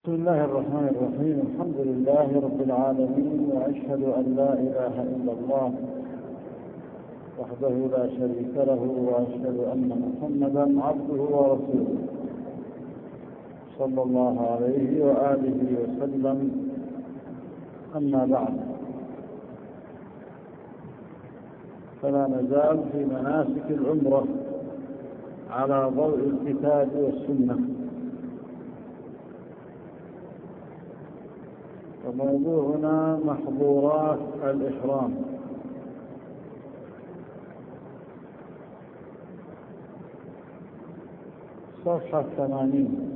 بسم الله الرحمن الرحيم. الحمد لله رب العالمين، وأشهد أن لا إله إلا الله وحده لا شريك له، وأشهد أن محمدا عبده ورسوله صلى الله عليه وآله وسلم. أما بعد، فلا نزال في مناسك العمرة على ضوء الكتاب والسنة. وموضوعنا محظورات الإحرام. صفحة 80.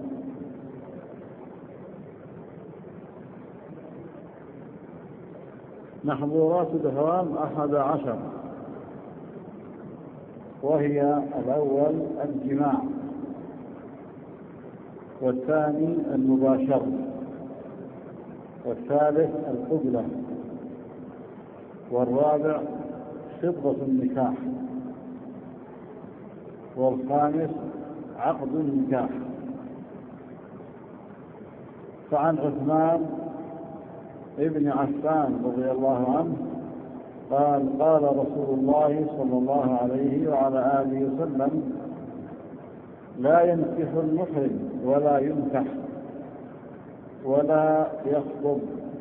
محظورات الإحرام 11، وهي: الأول الجماع، والثاني المباشرة، والثالث القبلة، والرابع خطبة النكاح، والخامس عقد النكاح. فعن عثمان ابن عفان رضي الله عنه قال: قال رسول الله صلى الله عليه وعلى آله وسلم: لا ينكح المحرم ولا ينكح ولا يخطب.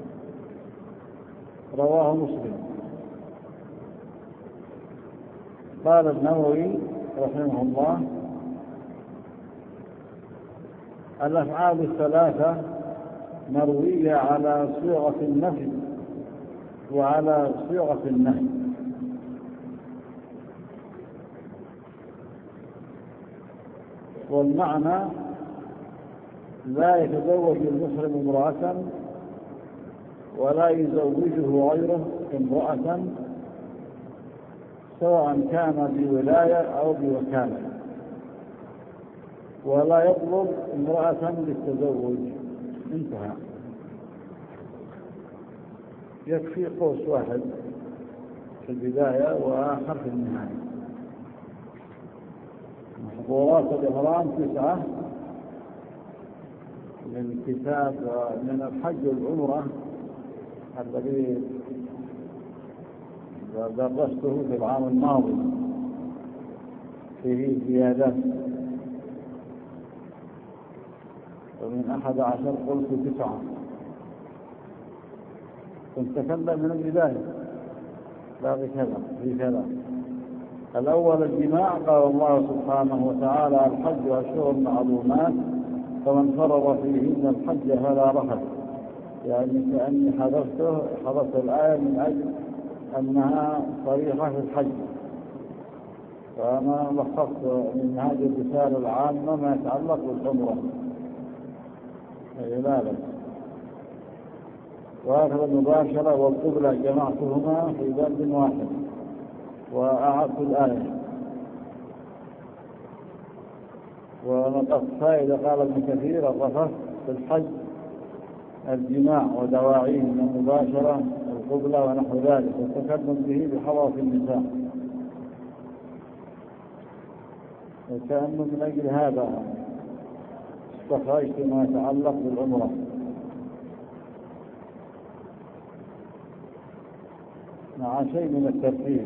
رواه مسلم. قال النووي رحمه الله: الأفعال الثلاثة مروية على صيغة النفي وعلى صيغة النهي. والمعنى: لا يتزوج المحرم امرأة ولا يزوجه غيره امرأة، سواء كان بولاية أو بوكالة، ولا يطلب امرأة للتزوج. انتهى. يكفي قوس واحد في البداية وآخر في النهاية. محظورات الإحرام 9 من كتاب من الحج والعمرة الذي درسته في العام الماضي، فيه زيادات، ومن 11 قلت 9. كنت تكلم من البداية، لا في كذا. الأول الجماع. قال الله سبحانه وتعالى: الحج أشهر معلومات، فمن فرض فيهن الحج فلا رفث. يعني كأني حذفت الآية من أجل أنها صريحة في الحج، فأنا لخصت من هذه الرسالة العامة ما يتعلق بالعمرة. لا بس. وهكذا المباشرة والقبلة جمعتهما في باب واحد وأعدت الآية. ونقص فائدة. قال ابن كثير: الرفث في الحج الجماع ودواعيه من المباشرة القبلة ونحو ذلك، والتكلم به بحضرة النساء. وكأنه من أجل هذا استخرجت ما يتعلق بالعمرة. مع شيء من الترتيب.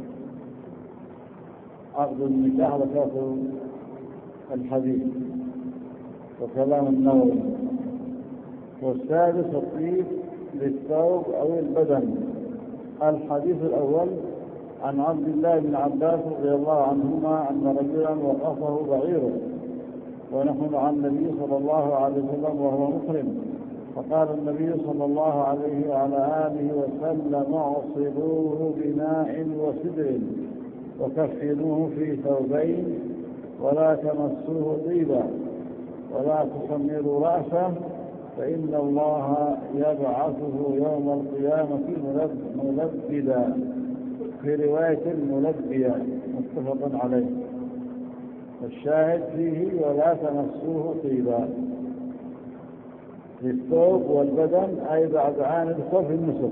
عقد النكاح ذكرت الحديث وكلام النووي. والسادس الطيب للثوب أو البدن. الحديث الأول عن عبد الله بن عباس رضي الله عنهما أن رجلا وقفه بعيره ونحن عن النبي صلى الله عليه وسلم وهو محرم، فقال النبي صلى الله عليه وعلى آله وسلم: اغسلوه بماء وسدر وكفنوه في ثوبين ولا تمسوه طيبا ولا تخمروا رأسه، فإن الله يبعثه يوم القيامة ملبدا، في رواية ملبيا، متفق عليه. الشاهد فيه: ولا تمسوه طيبا للثوب والبدن، أي بعد عام الدخول في النسك.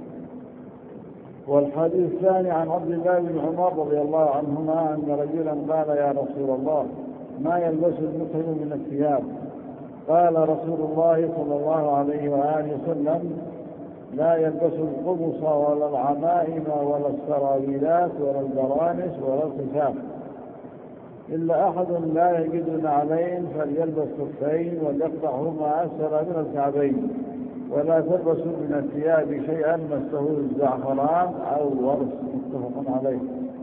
والحديث الثاني عن عبد الله بن عمر رضي الله عنهما أن رجلا قال: يا رسول الله، ما يلبس المحرم من الثياب؟ قال رسول الله صلى الله عليه وآله وسلم: لا يلبس القمص ولا العمائم ولا السراويلات ولا البرانس ولا الخفاف إلا أحد لا يجد نعلين فليلبس خفين وليقطعهما أسفل من الكعبين، ولا تلبس من الثياب شيئا مسه الزعفران أو الورس. متفق عليه.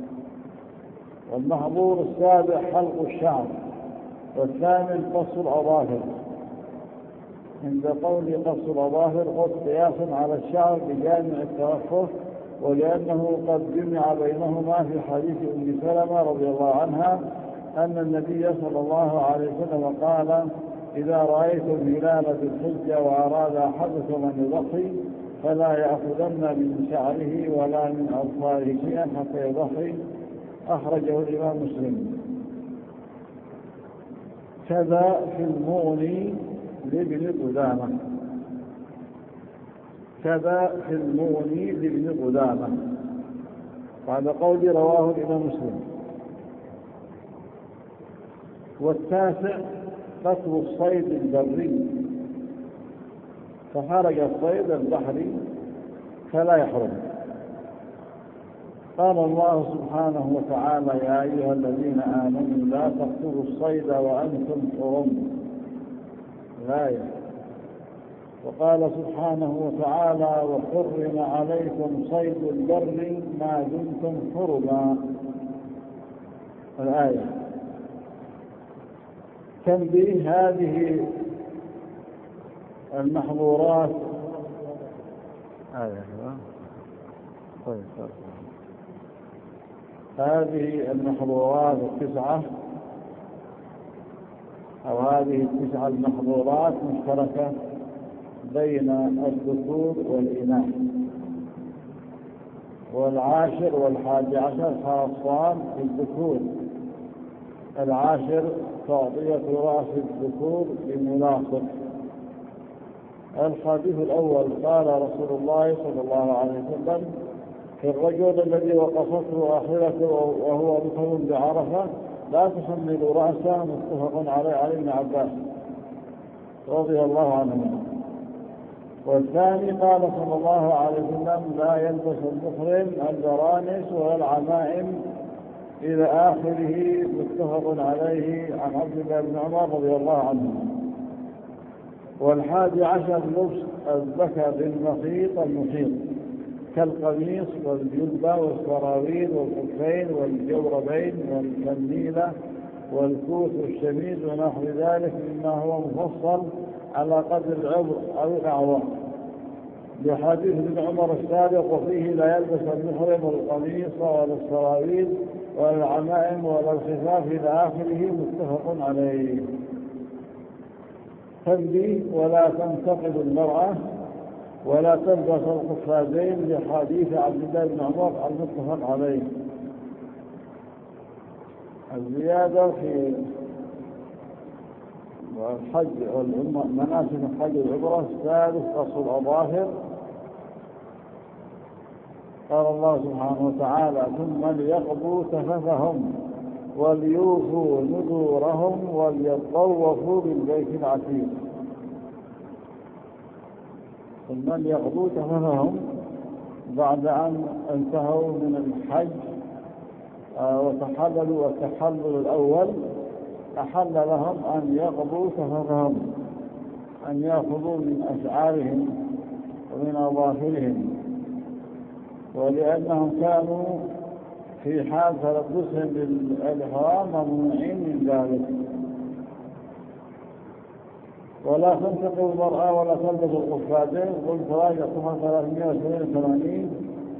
والمحظور السابع حلق الشعر، والثامن قص الأظافر. عند قول قص الأظافر قد قياسا على الشعر بجامع التوقف، ولأنه قد جمع بينهما في حديث أم سلمة رضي الله عنها أن النبي صلى الله عليه وسلم قال: إذا رأيتم هلال ذي الحجة وأراد أحدكم أن يضحي فلا يأخذن من شعره ولا من أظفاره شيئا حتى يضحي. أخرجه الإمام مسلم. كذا في المغني لابن قدامة. كذا في المغني لابن قدامة بعد قول رواه الإمام مسلم. والتاسع قتل الصيد البري، فخرج الصيد البحري فلا يحرم. قال الله سبحانه وتعالى: يا أيها الذين آمنوا لا تقتلوا الصيد وأنتم حرم. الآية. وقال سبحانه وتعالى: وحرم عليكم صيد البر ما دمتم حرما. الآية. تنبيه: هذه المحظورات هذه المحظورات التسعة، أو هذه التسعة المحظورات مشتركة بين الذكور والإناث. والعاشر والحادي عشر خاصان بالذكور. العاشر تعطية رأس الذكور بملاصق. الحديث الأول قال رسول الله صلى الله عليه وسلم: في الرجل الذي وقفته آخرته وهو مقيم بعرفة لا تحمل رأسه. متفق عليه عن ابن عباس رضي الله عنهما. والثاني قال صلى الله عليه وسلم: لا يلبس المحرم البرانس ولا العمائم إلى آخره. متفق عليه عن عبد الله بن عمر رضي الله عنه. والحادي عشر لبس الذكر بالمخيط المحيط كالقميص والجلبة والسراويل والخفين والجوربين والكميلة والكوس والشميز ونحو ذلك مما هو مفصل على قدر العبر أو الأعوام، بحديث ابن عمر السابق: وفيه لا يلبس المحرم القميص ولا السراويل ولا العمائم ولا الخفاف إلى آخره. متفق عليه. تنبيه: ولا تنتقد المرأة ولا تلبس القفازين، لحديث عبد الله بن عمر المتفق عليه. الزيادة في الحج مناسك الحج والعمرة. الثالث قص الأظافر. قال الله سبحانه وتعالى: ثم ليقضوا تفثهم وليوفوا نذورهم وليطوفوا بالبيت العتيق. ثم ليقضوا تفثهم بعد أن انتهوا من الحج وتحللوا، والتحلل الأول أحل لهم أن يقضوا تفثهم، أن يأخذوا من أشعارهم ومن أظافرهم، ولأنهم كانوا في حال تلبسهم بالإحرام ممنوعين من ذلك. ولا تنتقل المرأة ولا تلبس القفازين. قلت راجع صفحة 382.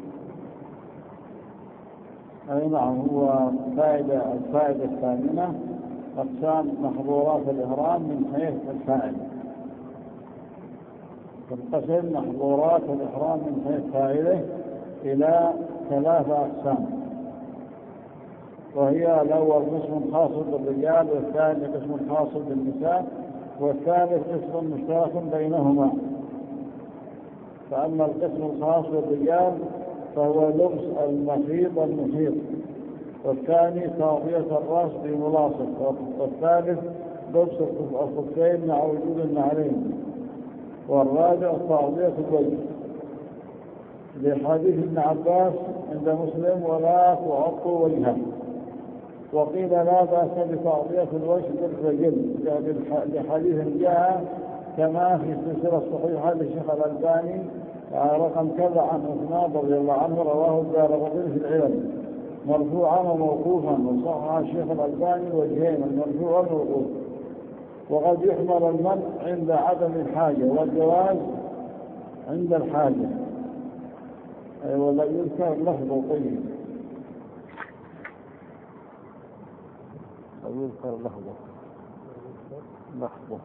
أي نعم، هو الفائدة الثامنة: أقسام محظورات الإحرام من حيث الفائدة. تنقسم محظورات الإحرام من حيث فائدة إلى 3 أقسام، وهي الأول قسم خاص بالرجال، والثاني قسم خاص بالنساء، والثالث قسم مشترك بينهما. فأما القسم الخاص بالرجال فهو لبس المخيط المحيط، والثاني تغطية الرأس بملاصق، والثالث لبس الخفين مع وجود النعلين. والرابع تغطية الوجه لحديث ابن عباس عند مسلم ولا تغطوا وجهه. وقيل لا بأس بتغطية الوجه بالرجل لحديث جاء كما في السلسلة الصحيحة للشيخ الألباني رقم كذا عن عثمان رضي الله عنه، رواه الدارقطني في العلل مرفوعا وموقوفا، وصحح الشيخ الألباني الوجهين المرفوع والموقوف. وقد يحمل المنع عند عدم الحاجة والجواز عند الحاجة. ولا يذكر لفظ طيب، يذكر لفظه.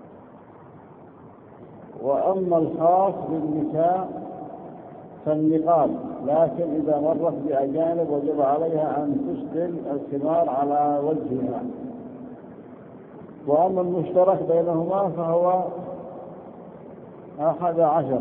وأما الخاص بالنساء فالنقاب، لكن إذا مرت بأجانب وجب عليها أن تسدل الخمار على وجهها. وأما المشترك بينهما فهو 11: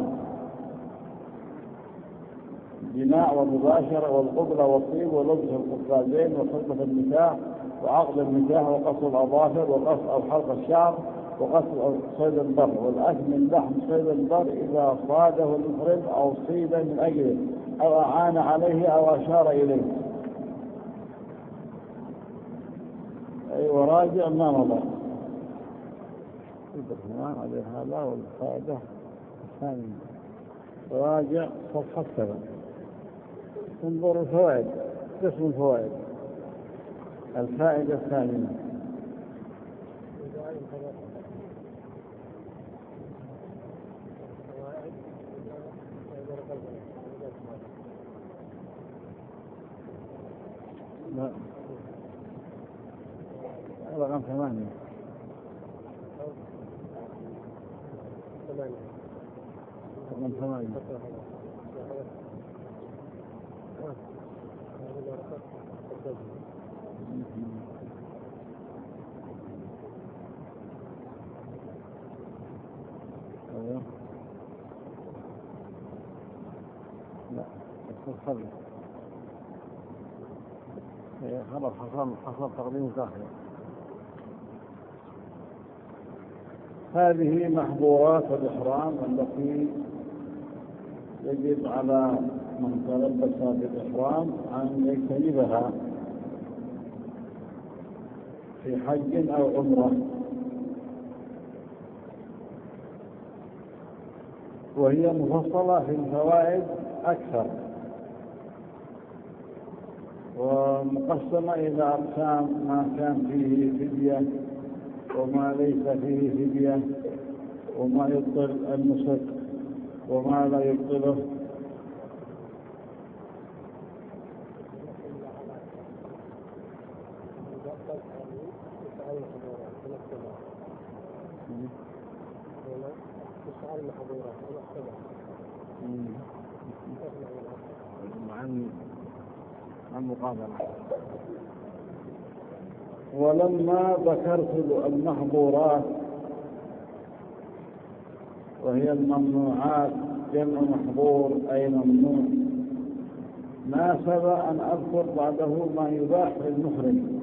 جماع ومباشرة والقبلة والطيب ولبس القفازين وخلطة النكاح وعقد النكاح وقص الأظافر وقص أو حلق الشعر وقص صيد البر والأكل من لحم صيد البر إذا صاده المحرم أو صيد من أجله أو أعان عليه أو أشار إليه. وراجع ما مضى. عليه هذا والفائدة الثانية. راجع صفحة 7. انظر الفوائد، قسم الفوائد. الفائدة الثانية: رقم 8. رقم 8. لا خلص حصل تقديم تأخير. هذه محظورات الإحرام التي يجب على من تلبس بالإحرام أن يجتنبها في حج أو عمرة، وهي مفصلة في الفوائد أكثر ومقسمة إلى أقسام: ما كان فيه فدية وما ليس فيه فدية، وما يبطل النسك وما لا يبطله. عن مقابلة. ولما ذكرت المحظورات وهي الممنوعات، جمع محظور أي ممنوع، ناسب أن أذكر بعده ما يباح للمحرم،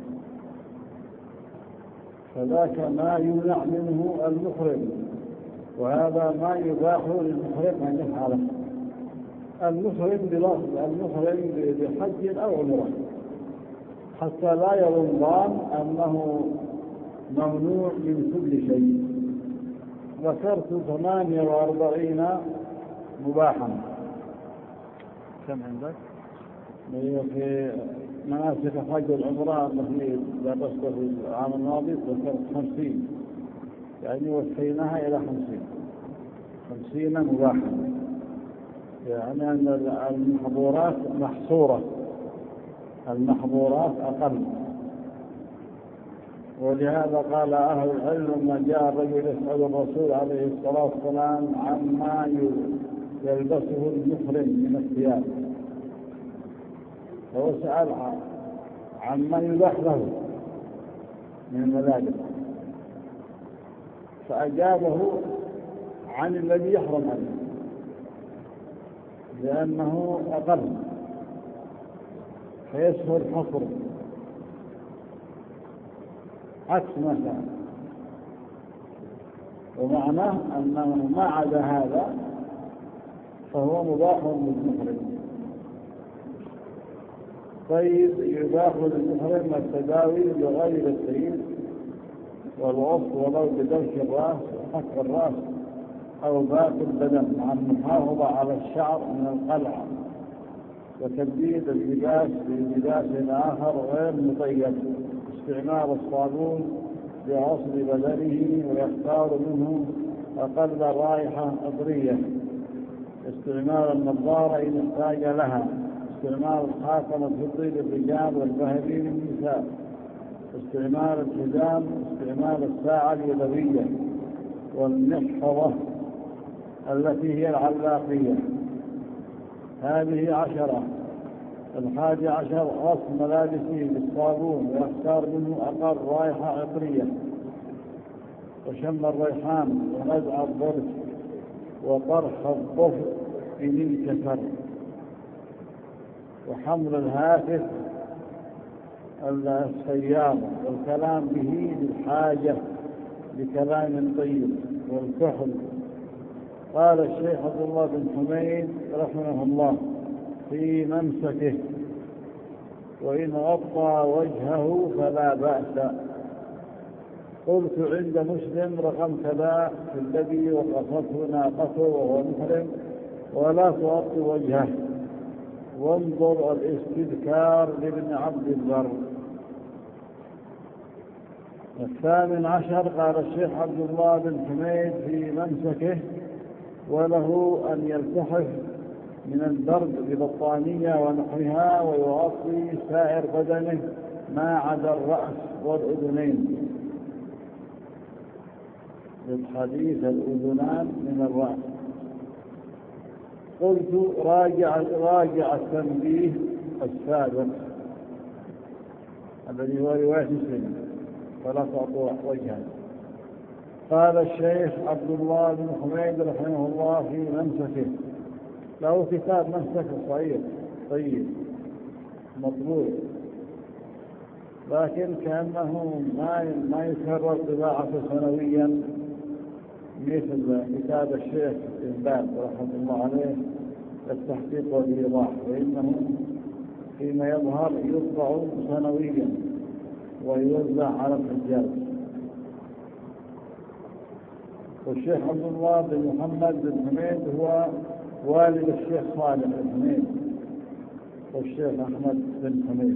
فذاك ما يمنع منه المحرم، وهذا ما يباح للمحرم أن يفعله. المحرم بلفظ المحرم بحج أو عمرة، حتى لا يظنان أنه ممنوع من كل شيء. ذكرت 48 مباحا. كم عندك؟ في مناسك حج العمرة التي درست في العام الماضي ذكرت 50، يعني وسيناها إلى 50 مباحا، يعني أن المحظورات محصورة، المحظورات أقل. ولهذا قال أهل العلم لما جاء الرجل يسأل الرسول عليه الصلاة والسلام عما يلبسه المحرم من الثياب، فهو سأل عما يباح له من الملابس، فأجابه عن الذي يحرم عليه لأنه أقل فيسهل حصره. عكس مثلا ومعناه أنه ما عدا هذا فهو مباح للمحرم. طيب، يباح للمحرم التداوي بغير الطيب والغص ولو بدلك الرأس وحك الرأس أو باقي البدن، مع المحافظة على الشعر من القلع، وتبديد اللباس بلباس آخر غير مطيب، استعمال الصابون بغسل بدنه ويختار منه أقل رائحة عطرية، استعمال النظارة إن احتاج لها، استعمال الخاتم الفضي للرجال والذهبي للنساء، استعمال الحزام، استعمال الساعة اليدوية والمحفظة التي هي العلاقية. هذه 10. 11 غسل ملابسه بالصابون ويختار منه أقل رائحة عطرية، وشم الريحان ونزع الضرس وطرح الضفر إن انكسر، وحمل الهاتف السيارة والكلام به للحاجة بكلام طيب، والكحل. قال الشيخ عبد الله بن حميد رحمه الله في ممسكه: وإن غطى وجهه فلا بأس. قلت عند مسلم رقم كذا في الذي وقفته ناقته وهو محرم: ولا تغطي وجهه. وانظر الاستذكار لابن عبد البر. 18 قال الشيخ عبد الله بن حميد في ممسكه: وله أن يلتحف من البرد ببطانية ونحوها ويغطي سائر بدنه ما عدا الرأس والأذنين، للحديث الأذنان من الرأس. قلت راجع التنبيه السابق الذي هو رواية مسلم: فلا تعطوا وجهه. قال الشيخ عبد الله بن حميد رحمه الله في ممسكه، له كتاب ممسك صغير طيب مطبوع، لكن كأنه ما يكرر طباعته سنويا مثل كتاب الشيخ ابن باز رحمه الله عليه التحقيق والإيضاح، فإنه فيما يظهر يطبع سنويا ويوزع على الحجاج. والشيخ عبد الله بن محمد بن حميد هو والد الشيخ صالح بن حميد والشيخ أحمد بن حميد.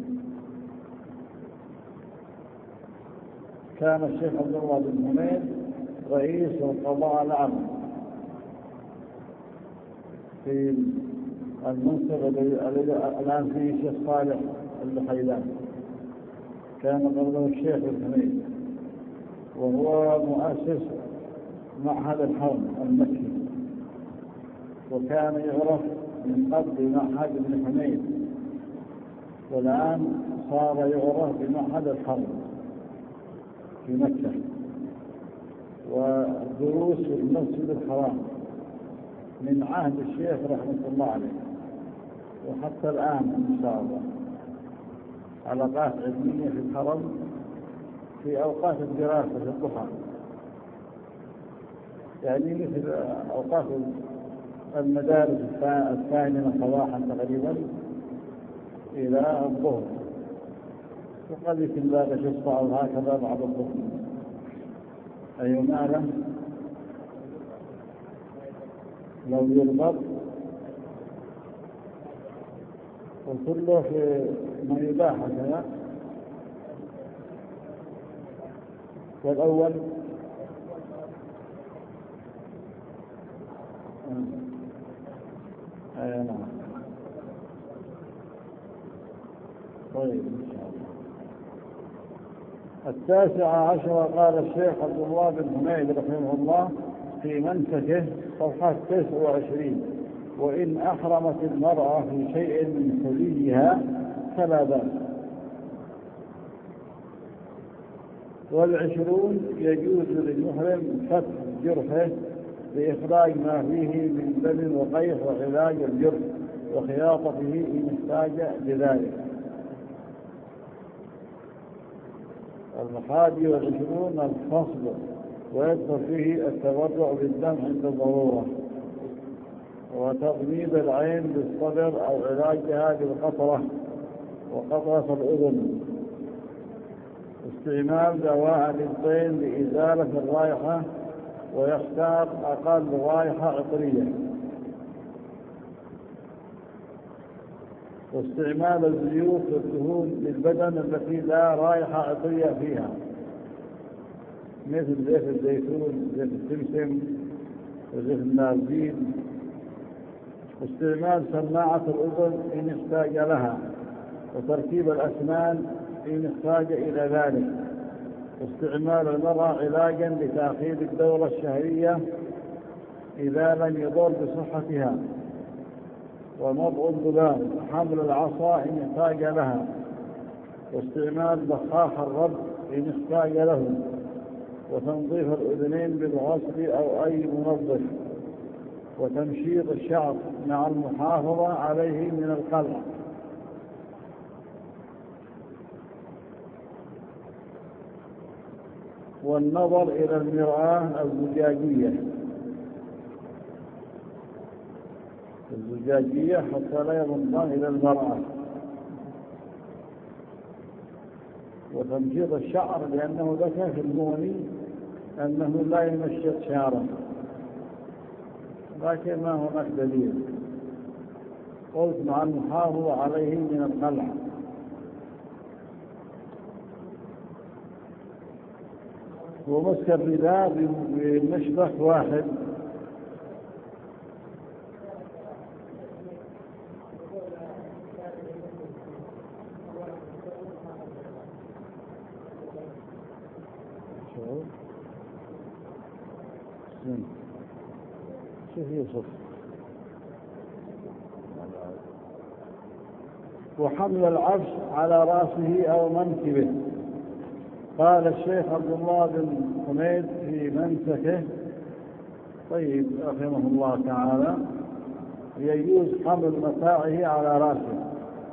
كان الشيخ عبد الله بن حميد رئيس القضاء العام في المنصب الذي الآن فيه الشيخ صالح البحيلان، كان قبله الشيخ بن حميد، وهو مؤسس معهد الحرم المكي، وكان يعرف من قبل معهد ابن حميد، والآن صار يعرف بمعهد الحرم في مكة، والدروس في المسجد الحرام من عهد الشيخ رحمة الله عليه، وحتى الآن إن شاء الله علاقات علمية في الحرم في أوقات الدراسة في الضحى، يعني مثل أوقات المدارس الثانية صباحا تقريبا إلى الظهر، وقد يمكن ذلك يصبح هكذا بعد الظهر. أي ماذا لو يربط وكله في ما يباح هكذا. والأول نعم. طيب إن شاء الله. 19 قال الشيخ عبد الله بن حميد رحمه الله في منسكه صفحة 29: وإن أحرمت المرأة في شيء من حليها فلا بأس. 20 يجوز للمحرم فتح جرحه لإخراج ما فيه من دم وقيح وعلاج الجرح وخياطته إن احتاج لذلك. 21 الفصل ويدخل فيه التبرع بالدم عند الضرورة، وتضميد العين بالصدر أو علاجها بالقطرة وقطرة الأذن، استعمال دواء للطين لإزالة الرائحة، ويختار أقل رائحة عطرية، واستعمال الزيوت والدهون للبدن التي لا رائحة عطرية فيها، مثل زيت الزيتون، زيت السمسم، وزيت النارجيل، واستعمال سماعة الأذن إن احتاج لها، وتركيب الأسنان إن احتاج إلى ذلك، واستعمال المرأة علاجا لتأخير الدورة الشهرية إذا لم يضر بصحتها، ومضغ الذباب، وحمل العصا إن احتاج لها، واستعمال بخاخ الرب إن احتاج له، وتنظيف الأذنين بالغسل أو أي منظف، وتمشيط الشعر مع المحافظة عليه من القلع، والنظر إلى المرآة الزجاجية حتى لا ينظر إلى المرأة، وتمشيط الشعر لأنه ذكر في المغني أنه لا يمشط شعره، لكن ما هناك دليل. قلت مع المحافظة عليه من القلع. ومسك الرداء بمشبك واحد، شوف يوسف، وحمل العفش على رأسه أو منكبه. قال الشيخ عبد الله بن حميد في منسكه طيب رحمه الله تعالى: يجوز حمل متاعه على رأسه،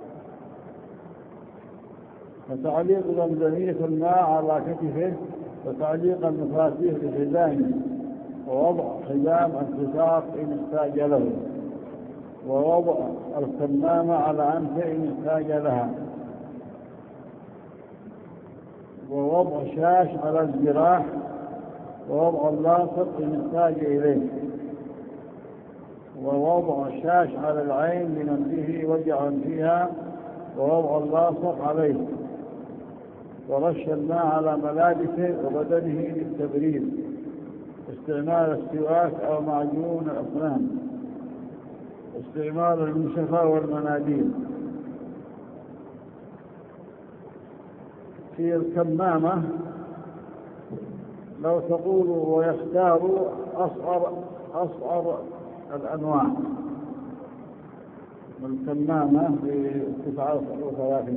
وتعليق زمزمية الماء على كتفه، وتعليق المفاتيح بحزامه، ووضع حزام التساق إن احتاج له، ووضع الكمامة على أنفه إن احتاج لها، ووضع شاش على الجراح، ووضع اللاصق إن احتاج إليه، ووضع شاش على العين لمن به وجع فيها، ووضع اللاصق عليه، ورش الماء على ملابسه وبدنه للتبريد، استعمال السواك أو معجون الأسنان، استعمال المنشفة والمناديل. في الكمامة لو تقول ويختار أصغر الأنواع، الكمامة ب39،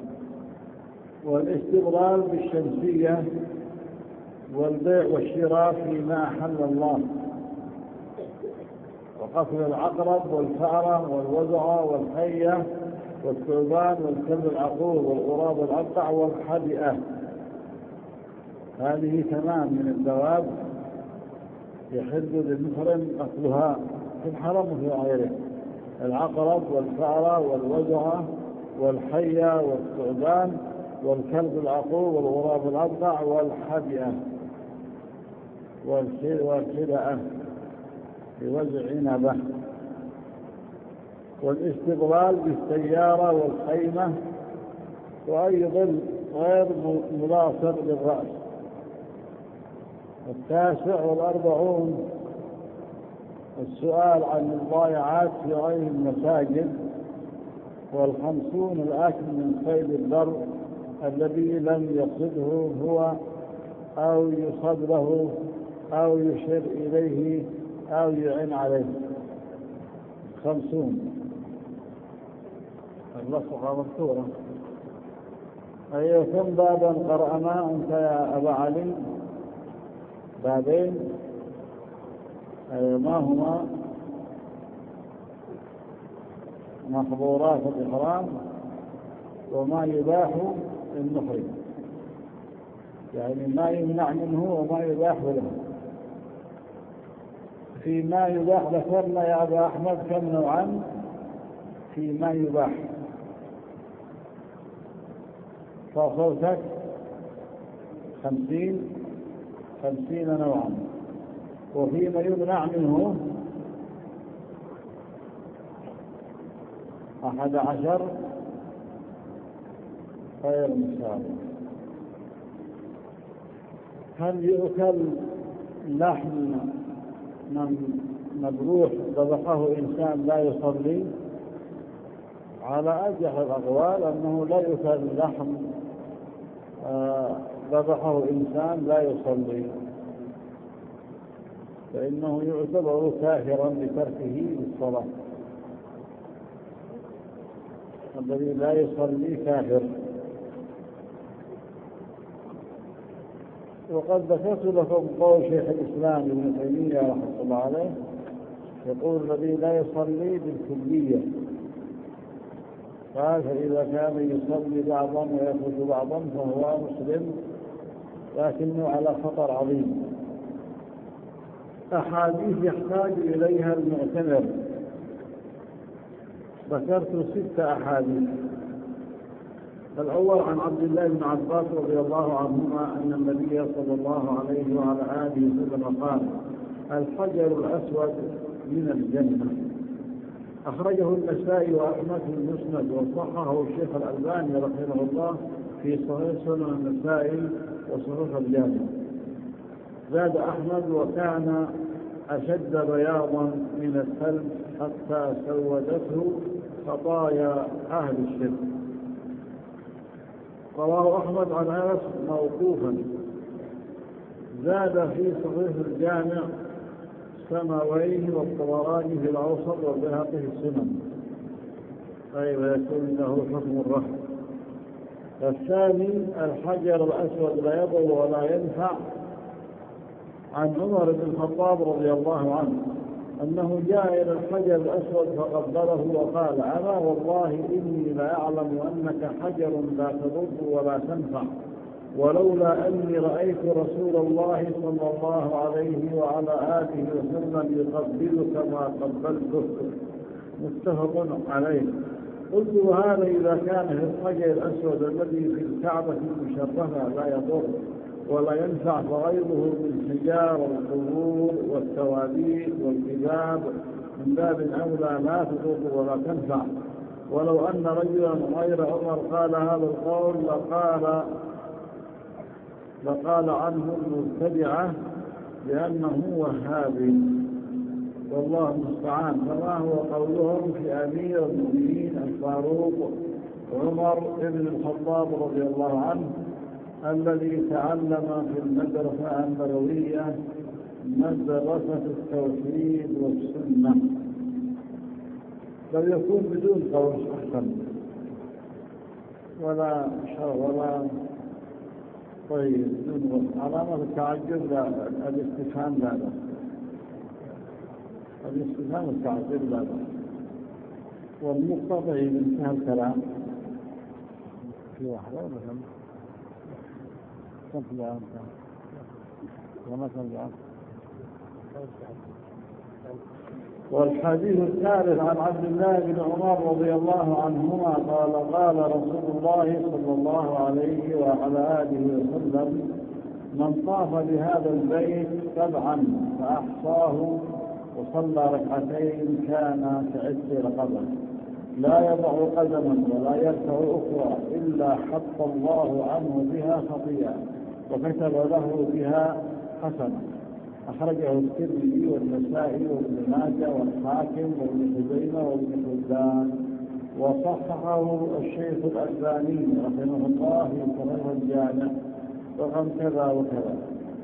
والاستغلال بالشمسية، والبيع والشراء فيما أحل الله، وقتل العقرب والفأرة والوزغة والحية والثعبان والكلب العقور والغراب الأبقع والحدئة. هذه تمام من الدواب يحل للمحرم قتلها في الحرم وفي غيره: العقرب والفأرة والوزغة والحية والثعبان والكلب العقور والغراب الأبقع والحدئة والحدئة بوزع عنبة. والاستغلال بالسيارة والخيمة، وأي ظل غير ملاصق للرأس. 49 السؤال عن الضائعات في غير المساجد. 50 الأكل من صيد البر الذي لم يقصده هو أو يصد له أو يشير إليه أو يعين عليه. 50 اللصقة مكتورة. أيوة، كم بابا قرأنا أنت يا أبا علي؟ بابين. أيوة، ما هما؟ محظورات الإحرام وما يباح للمحرم. يعني ما يمنع منه وما يباح له. فيما يباح ذكرنا يا أبا أحمد كم نوعا فيما يباح؟ فصوتك 50 نوعا. وفيما يمنع منه 11. خير إن شاء الله. هل يؤكل لحم من مذبوح ذبحه إنسان لا يصلي؟ على أرجح الأقوال أنه لا يؤكل لحم ذبحه إنسان لا يصلي، فإنه يعتبر كافرا بتركه للصلاة. الذي لا يصلي كافر. وقد ذكرت لكم قول شيخ الإسلام ابن تيمية رحمه الله عليه، يقول الذي لا يصلي بالكلية. قال فإذا كان يصلي بعضا ويترك بعضا فهو مسلم، لكنه على خطر عظيم. أحاديث يحتاج إليها المعتمر، ذكرت 6 أحاديث. الأول عن عبد الله بن عباس رضي الله عنهما أن النبي صلى الله عليه وعلى آله وسلم قال: الحجر الأسود من الجنة. أخرجه النسائي وأحمد في المسند، وصححه الشيخ الألباني رحمه الله في صحيح سنن النسائي وصحيح الجامع. زاد أحمد: وكان أشد بياضا من الثلج حتى سودته خطايا أهل الشرك. رواه أحمد عن أنس موقوفا. زاد في صحيح الجامع: سماويه والطبراني في الأوسط والبيهقي في السنن. طيب يكون له حكم الرحم. الثاني: الحجر الأسود لا يضر ولا ينفع. عن عمر بن الخطاب رضي الله عنه أنه جاء إلى الحجر الأسود فقبله وقال: أما والله إني لأعلم أنك حجر لا تضر ولا تنفع، ولولا أني رأيت رسول الله صلى الله عليه وعلى آله وسلم يقبلك ما قبلتك. متفق عليه. قلت: وهذا إذا كان في الحجر الأسود الذي في الكعبة المشرفة لا يضر ولا ينفع، فغيره من حجار والقبور والتوابيت والكباب من باب أولى لا تضر ولا تنفع. ولو أن رجلا غير عمر قال هذا القول لقال عنه المبتدعة لأنه وهابي، والله المستعان. فما هو قولهم في أمير المؤمنين الفاروق عمر بن الخطاب رضي الله عنه الذي تعلم في المدرسة النبوية مدرسة التوحيد والسنة؟ بل يكون بدون قول أحسن ولا شر ولا طيب بدون علامة التعجب. لا، الاستفهام لا، الاستفهام التعجب لا. والمقتضي من انتهى الكلام في واحدة مثلا كم في العام ومثلا العام. والحديث الثالث عن عبد الله بن عمر رضي الله عنهما قال: قال رسول الله صلى الله عليه وعلى آله وسلم: من طاف بهذا البيت 7 فأحصاه وصلى 2 كان كعتق رقبة، لا يضع قدما ولا يرفع أخرى إلا حط الله عنه بها خطيئة وكتب له بها حسنة. أخرجه الترمذي والنسائي وابن ماجه والحاكم وابن خزيمة وابن حبان، وصححه الشيخ الألباني رحمه الله في صحيح الجامع رقم كذا وكذا.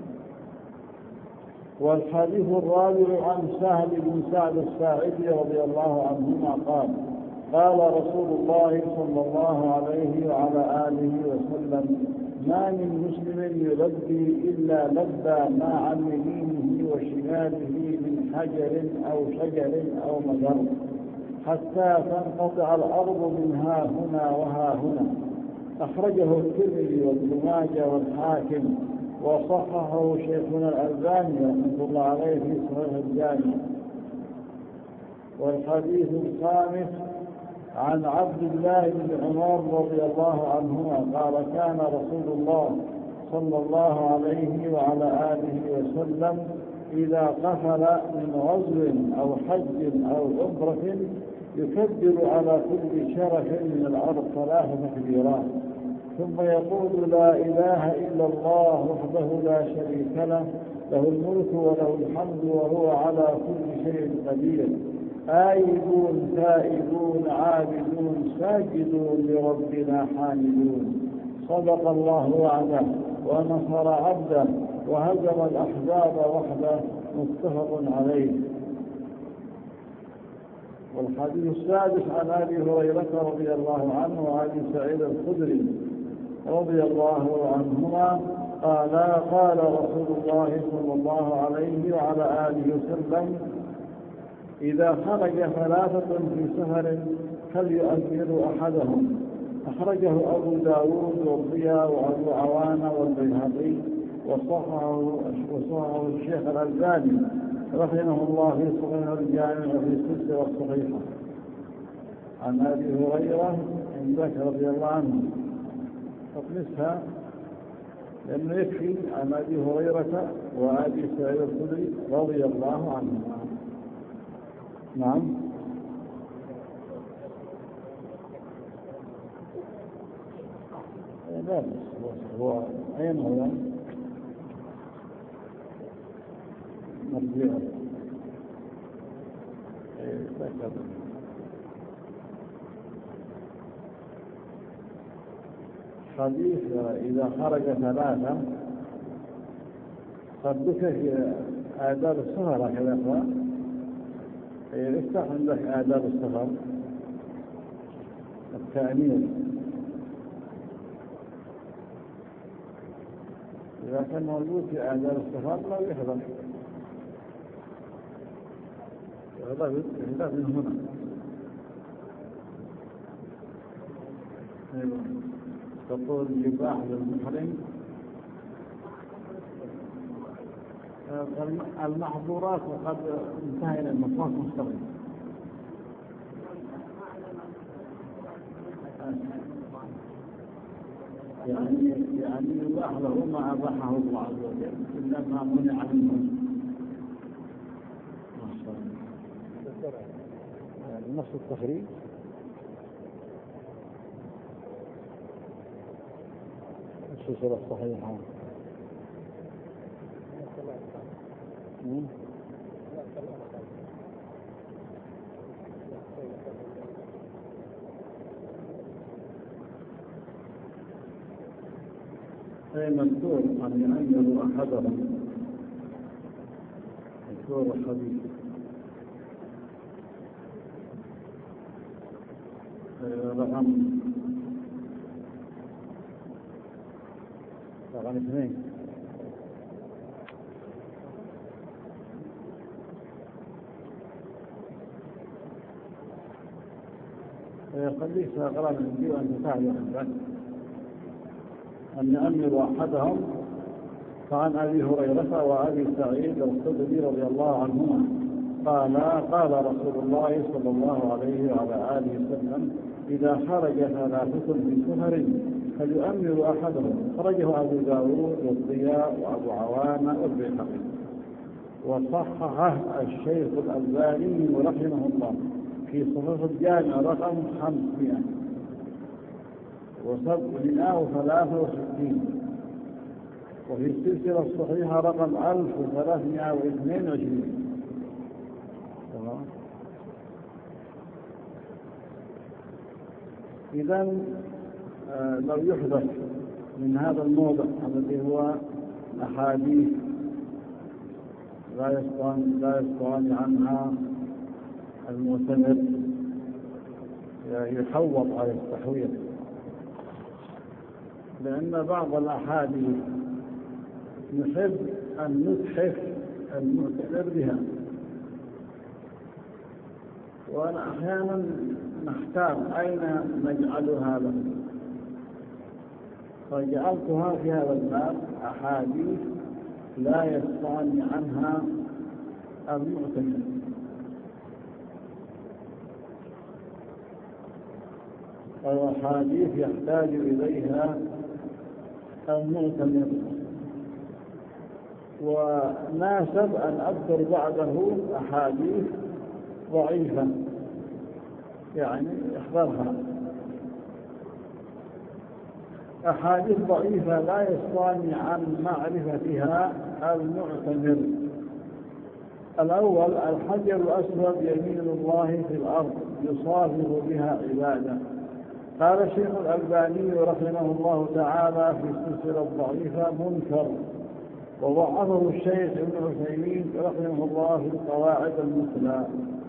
والحديث الرابع عن سهل بن سعد الساعدي رضي الله عنهما قال: قال رسول الله صلى الله عليه وعلى آله وسلم: ما من مسلم يلبي إلا لبى ما عن يمينه وشماله من حجر أو شجر أو مجر حتى تنقطع الأرض من ها هنا وها هنا، أخرجه الترمذي وابن ماجه والحاكم، وصححه شيخنا الألباني رحمه الله عليه في صحيح الجامع. والحديث الخامس عن عبد الله بن عمر رضي الله عنهما قال كان رسول الله صلى الله عليه وعلى آله وسلم إذا قفل من غزو أو حج أو عمرة يكبر على كل شرف من الأرض 3 تكبيرات، ثم يقول لا إله إلا الله وحده لا شريك له، له الملك وله الحمد وهو على كل شيء قدير، آيبون تائبون عابدون ساجدون لربنا حامدون، صدق الله وعده ونصر عبده وهزم الأحزاب وحده، متفق عليه. والحديث السادس عن أبي هريرة رضي الله عنه وأبي سعيد الخدري رضي الله عنهما قال قال رسول الله صلى الله عليه وعلى آله وسلم إذا خرج 3 في سفر فليؤمر أحدهم. أخرجه أبو داود والضياء وأبو عوانة والبيهقي، وصححه الشيخ الألباني رحمه الله في صحيح الجامع وفي السلسلة الصحيحة. عن أبي هريرة عندك رضي الله عنه تطلسها لأنه يكفي عن أبي هريرة وأبي سعيد الخدري رضي الله عنه. نعم. لا بس هو أين هو مرجع حديث إذا خرج 3 قد ذكر آداب السفر كذا افتح عندك آداب السفر التأمير. إذا كان موجود في آداب السفر لا يحضر، يحضر من هنا. تقول يباح للمحرم المحظورات وقد انتهى إلى المطاف مستقيم. يعني يباح له ما أباحه الله عز وجل إلا ما منع منه. يعني نفس التخريج السلسلة الصحيحة. أي مذكور أن يأمر أحدهم، مذكور الحديث رقم 2. خليك أقرأ من الدين وأن تتعلم عنك أن يأمر أحدهم. فعن أبي هريرة وأبي سعيد الخدري رضي الله عنهما قال قال رسول الله صلى الله عليه وعلى آله وسلم إذا خرج 3 في سفر فليؤمر أحدهم. خرجه أبو داود والضياء وأبو عوانة والبيهقي، وصححه الشيخ الألباني رحمه الله في صحيح الجامع رقم 563، وفي السلسلة الصحيحة رقم 1322. إذن لو يحدث من هذا الموضع الذي هو أحاديث لا يستغني عنها المعتمر يحوط على التحويل، لأن بعض الأحاديث نحب أن نتحف المعتمر بها، وأنا أحيانا نحتار أين نجعلها له. فجعلتها في هذا الباب أحاديث لا يستغني عنها المعتمد، أو أحاديث يحتاج إليها المعتمد. وناسب أن أذكر بعده أحاديث ضعيفة يعني احذرها، أحاديث ضعيفة لا يستغني عن معرفتها المعتمر. الأول: الحجر الأسود يمين الله في الأرض يصافر بها عباده. قال الشيخ الألباني رحمه الله تعالى في السلسلة الضعيفة منكر، وضعفه الشيخ ابن عثيمين رحمه الله في القواعد المثلى.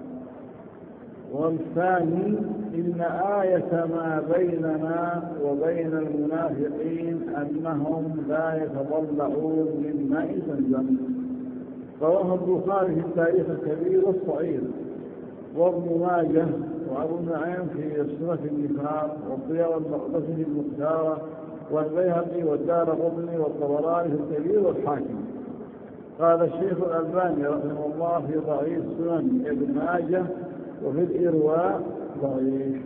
والثاني: إن آية ما بيننا وبين المنافقين أنهم لا يتضلعون من ماء زمزم. رواه البخاري في التاريخ الكبير والصغير، وابن ماجه وأبو نعيم في سنة النفاق، والضياء والمقدسي المختارة، والبيهقي والدارقطني والطبراني في الكبير والحاكم. قال الشيخ الألباني رحمه الله في ضعيف سنن ابن ماجه وفي الإرواء ضعيف،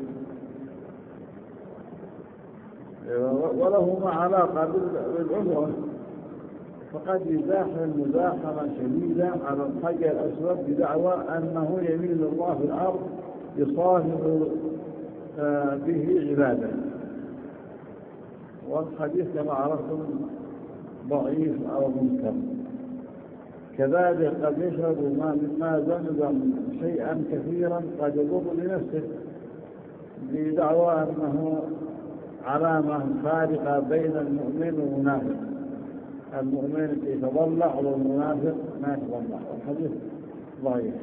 وله علاقة بالعمرة، فقد يزاحم مزاحمة شديدة على الحجر الأسود بدعوى أنه يمين الله في الأرض يصافر به عباده. والحديث كما عرفتم ضعيف أو منكر. كذلك قد يشرب مما زمزم شيئا كثيرا قد يضر لنفسه بدعوى أنه علامة فارقة بين المؤمن والمنافق، المؤمن يتضلع والمنافق ما يتضلع. الحديث ضعيف.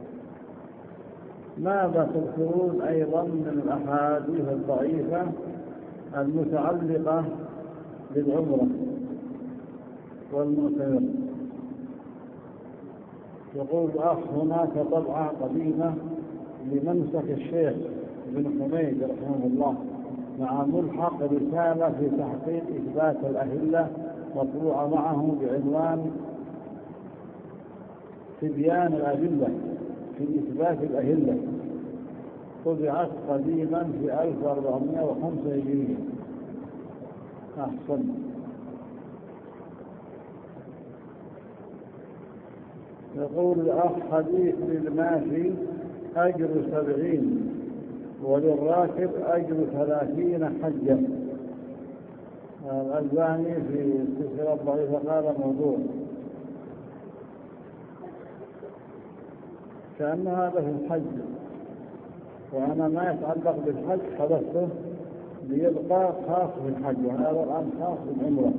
ماذا تذكرون أيضا من الأحاديث الضعيفة المتعلقة بالعمرة والمعتمر؟ يقول الأخ: هناك طبعة قديمة لمنسك الشيخ بن حميد رحمه الله مع ملحق رسالة في تحقيق إثبات الأهلة مطبوعة معه بعنوان تبيان الأدلة في إثبات الأهلة، طبعت قديما في 1405 هجرية. أحسن. يقول الأخ: حديث للماشي أجر 70 وللراكب أجر 30 حجة. الألباني في السلسلة الضعيفة قال موضوع، كأن هذا في الحج، وأنا ما يتعلق بالحج حدثته ليبقى خاص بالحج، وهذا الآن خاص بالعمرة.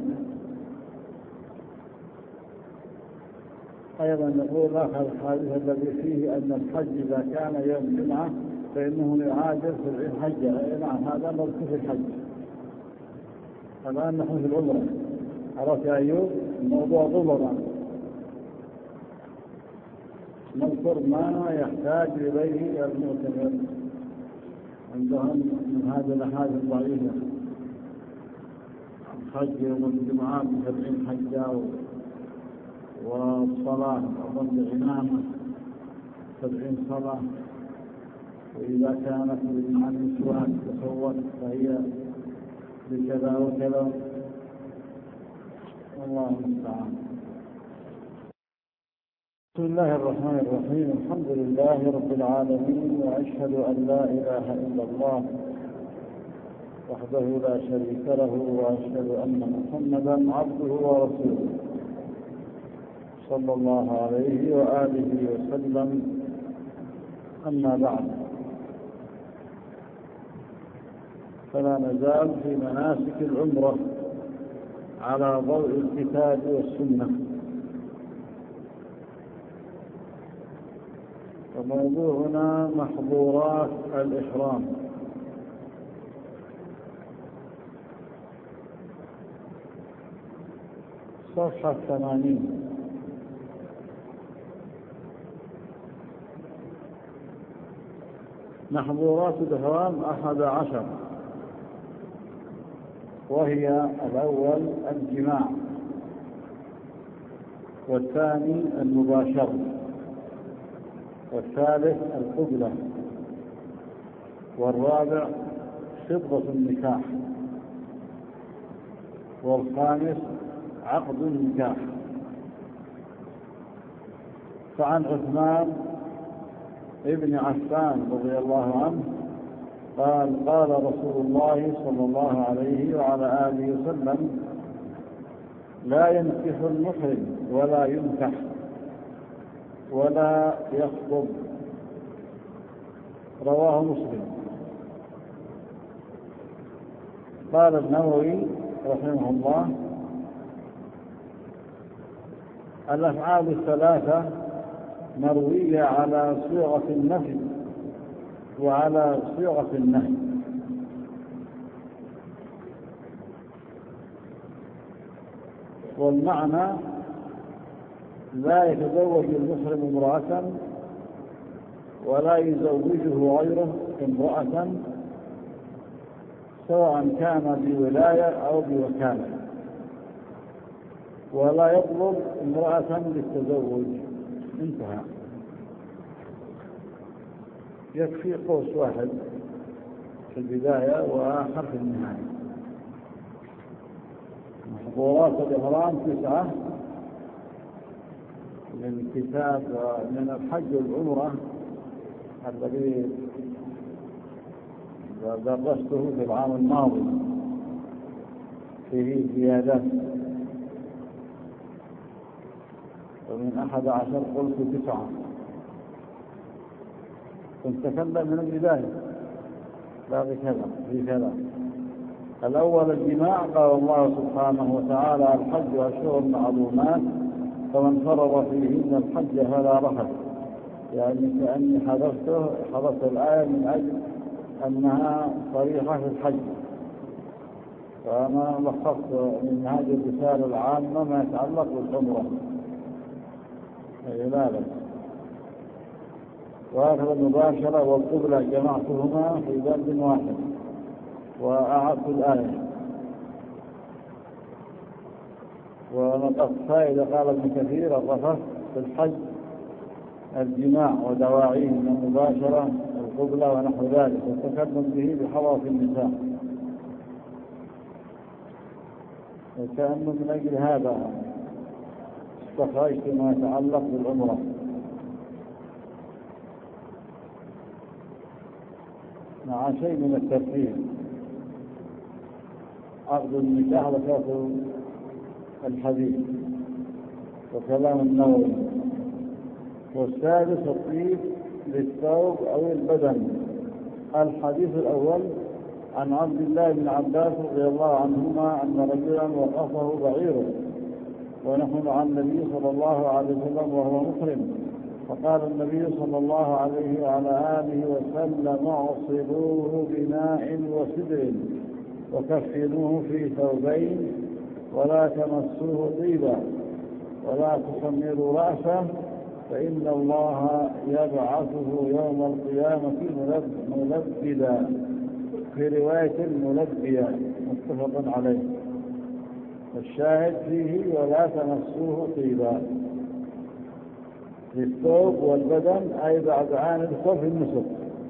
أيضا يقول آخر الحديث الذي فيه أن الحج إذا كان يوم جمعة فإنه يعادل 70 حجة. نعم، هذا مذكور في الحج. الآن نحن في العمرة. عرفت يا أيوب؟ الموضوع ضبط، نذكر ما يحتاج إليه المعتمر عندهم من هذه الأحاديث الضعيفة. الحج يوم الجمعة ب70 حجة، والصلاة أظن بإمامة 70 صلاة، وإذا كانت مع النسوان تصوت فهي بكذا وكذا. الله المستعان. بسم الله الرحمن الرحيم. الحمد لله رب العالمين، وأشهد أن لا إله إلا الله وحده لا شريك له، وأشهد أن محمدا عبده ورسوله صلى الله عليه وآله وسلم. أما بعد، فلا نزال في مناسك العمرة على ضوء الكتاب والسنة. وموضوعنا محظورات الإحرام. صفحة 80. محظورات الإحرام 11. وهي الأول الجماع، والثاني المباشرة، والثالث القبلة، والرابع صبغة النكاح، والخامس عقد النكاح. فعن عثمان ابن عفان رضي الله عنه قال: قال رسول الله صلى الله عليه وعلى آله وسلم: لا ينكح المحرم ولا ينكح ولا يخطب. رواه مسلم. قال النووي رحمه الله: الأفعال الثلاثة مروية على صيغة النفي وعلى صيغة النهي. والمعنى: لا يتزوج المحرم امرأة ولا يزوجه غيره امرأة، سواء كان بولاية أو بوكالة، ولا يطلب امرأة للتزوج. انتهى. يكفي قوس واحد في البداية وآخر في النهاية. محظورات الإحرام 9 من كتاب من الحج والعمرة الذي درسته في العام الماضي، فيه زيادات، ومن 11 قلت 9. كنت تكلم من البداية، لا بكذا في كذا. الأول الجماع. قال الله سبحانه وتعالى: الحج أشهر معلومات، فمن فرض فيهن الحج فلا رفث. يعني كأني حذفت الآية من أجل أنها صريحة في الحج، فأنا لخصت من هذه الرسالة العامة ما يتعلق بالعمرة. لا. وآخر المباشرة والقبلة جمعتهما في باب واحد وأعدت الآية. ونقص فائدة. قال ابن كثير: الرفث في الحج الجماع ودواعيه من المباشرة القبلة ونحو ذلك، والتكلم به بحضرة النساء. وكأنه من أجل هذا استخرجت ما يتعلق بالعمرة. مع شيء من الترتيب. عقد النكاح ذكرت الحديث وكلام النووي. والسادس الطيب للثوب أو البدن. الحديث الأول عن عبد الله بن عباس رضي الله عنهما أن رجلا وقفه بعيره ونحن عن النبي صلى الله عليه وسلم وهو محرم، فقال النبي صلى الله عليه وعلى آله وسلم: اغسلوه بماء وسدر وكفنوه في ثوبين ولا تمسوه طيبا ولا تخمروا رأسه، فإن الله يبعثه يوم القيامة ملبدا، في رواية ملبيا، متفق عليه. الشاهد فيه: ولا تمسوه طيبا للثوب والبدن، أي بعد عام الثوب في النسك.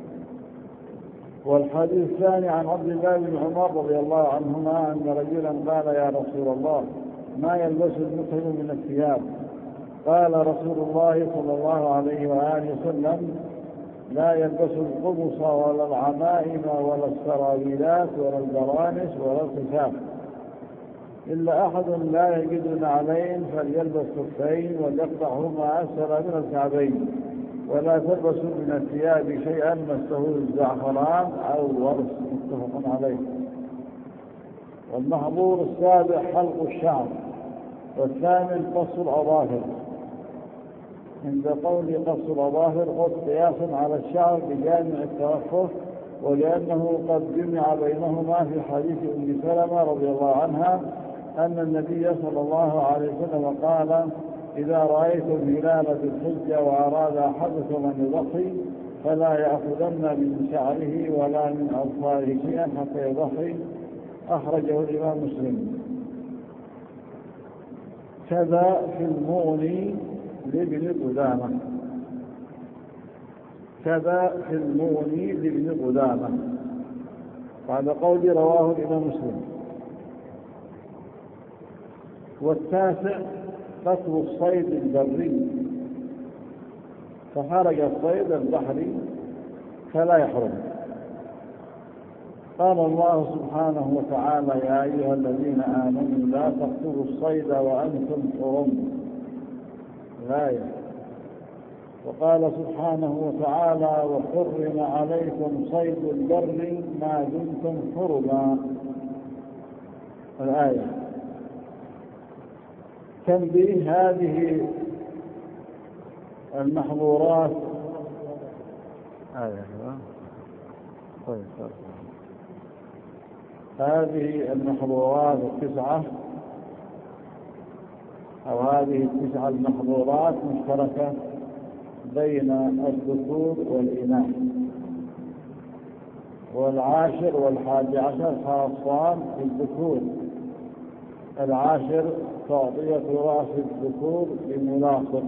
والحديث الثاني عن عبد الله بن عمر رضي الله عنهما أن رجلا قال: يا رسول الله، ما يلبس المحرم من الثياب؟ قال رسول الله صلى الله عليه وآله وسلم: لا يلبس القمص ولا العمائم ولا السراويلات ولا البرانس ولا الخفاف، إلا أحد لا يجد نعلين فليلبس خفين وليقطعهما أسفل من الكعبين، ولا تلبس من الثياب شيئا مسه الزعفران أو الورس، متفق عليه. والمحظور السابع حلق الشعر، والثامن قص الأظافر. عند قول قص الأظافر قد قياس على الشعر بجامع التوفف، ولأنه قد جمع بينهما في حديث أم سلمة رضي الله عنها أن النبي صلى الله عليه وسلم قال: إذا رأيتم هلال بالحجة وأراد أحدكم أن يضحي فلا يأخذن من شعره ولا من أظفاره شيئا حتى يضحي، أخرجه الإمام مسلم. كذا في المغني لابن قدامة. كذا في المغني لابن قدامة بعد قول رواه الإمام مسلم. والتاسع قتل الصيد البري، فخرج الصيد البحري فلا يحرم. قال الله سبحانه وتعالى: يا أيها الذين آمنوا لا تقتلوا الصيد وأنتم حرم. غاية. وقال سبحانه وتعالى: وحرم عليكم صيد البر ما دمتم حرما. الآية. تنبيه: هذه المحظورات هذه المحظورات التسعة، أو هذه التسعة المحظورات مشتركة بين الذكور والإناث. والعاشر والحادي عشر خاصان بالذكور. العاشر تعطية رأس الذكور بملاصق.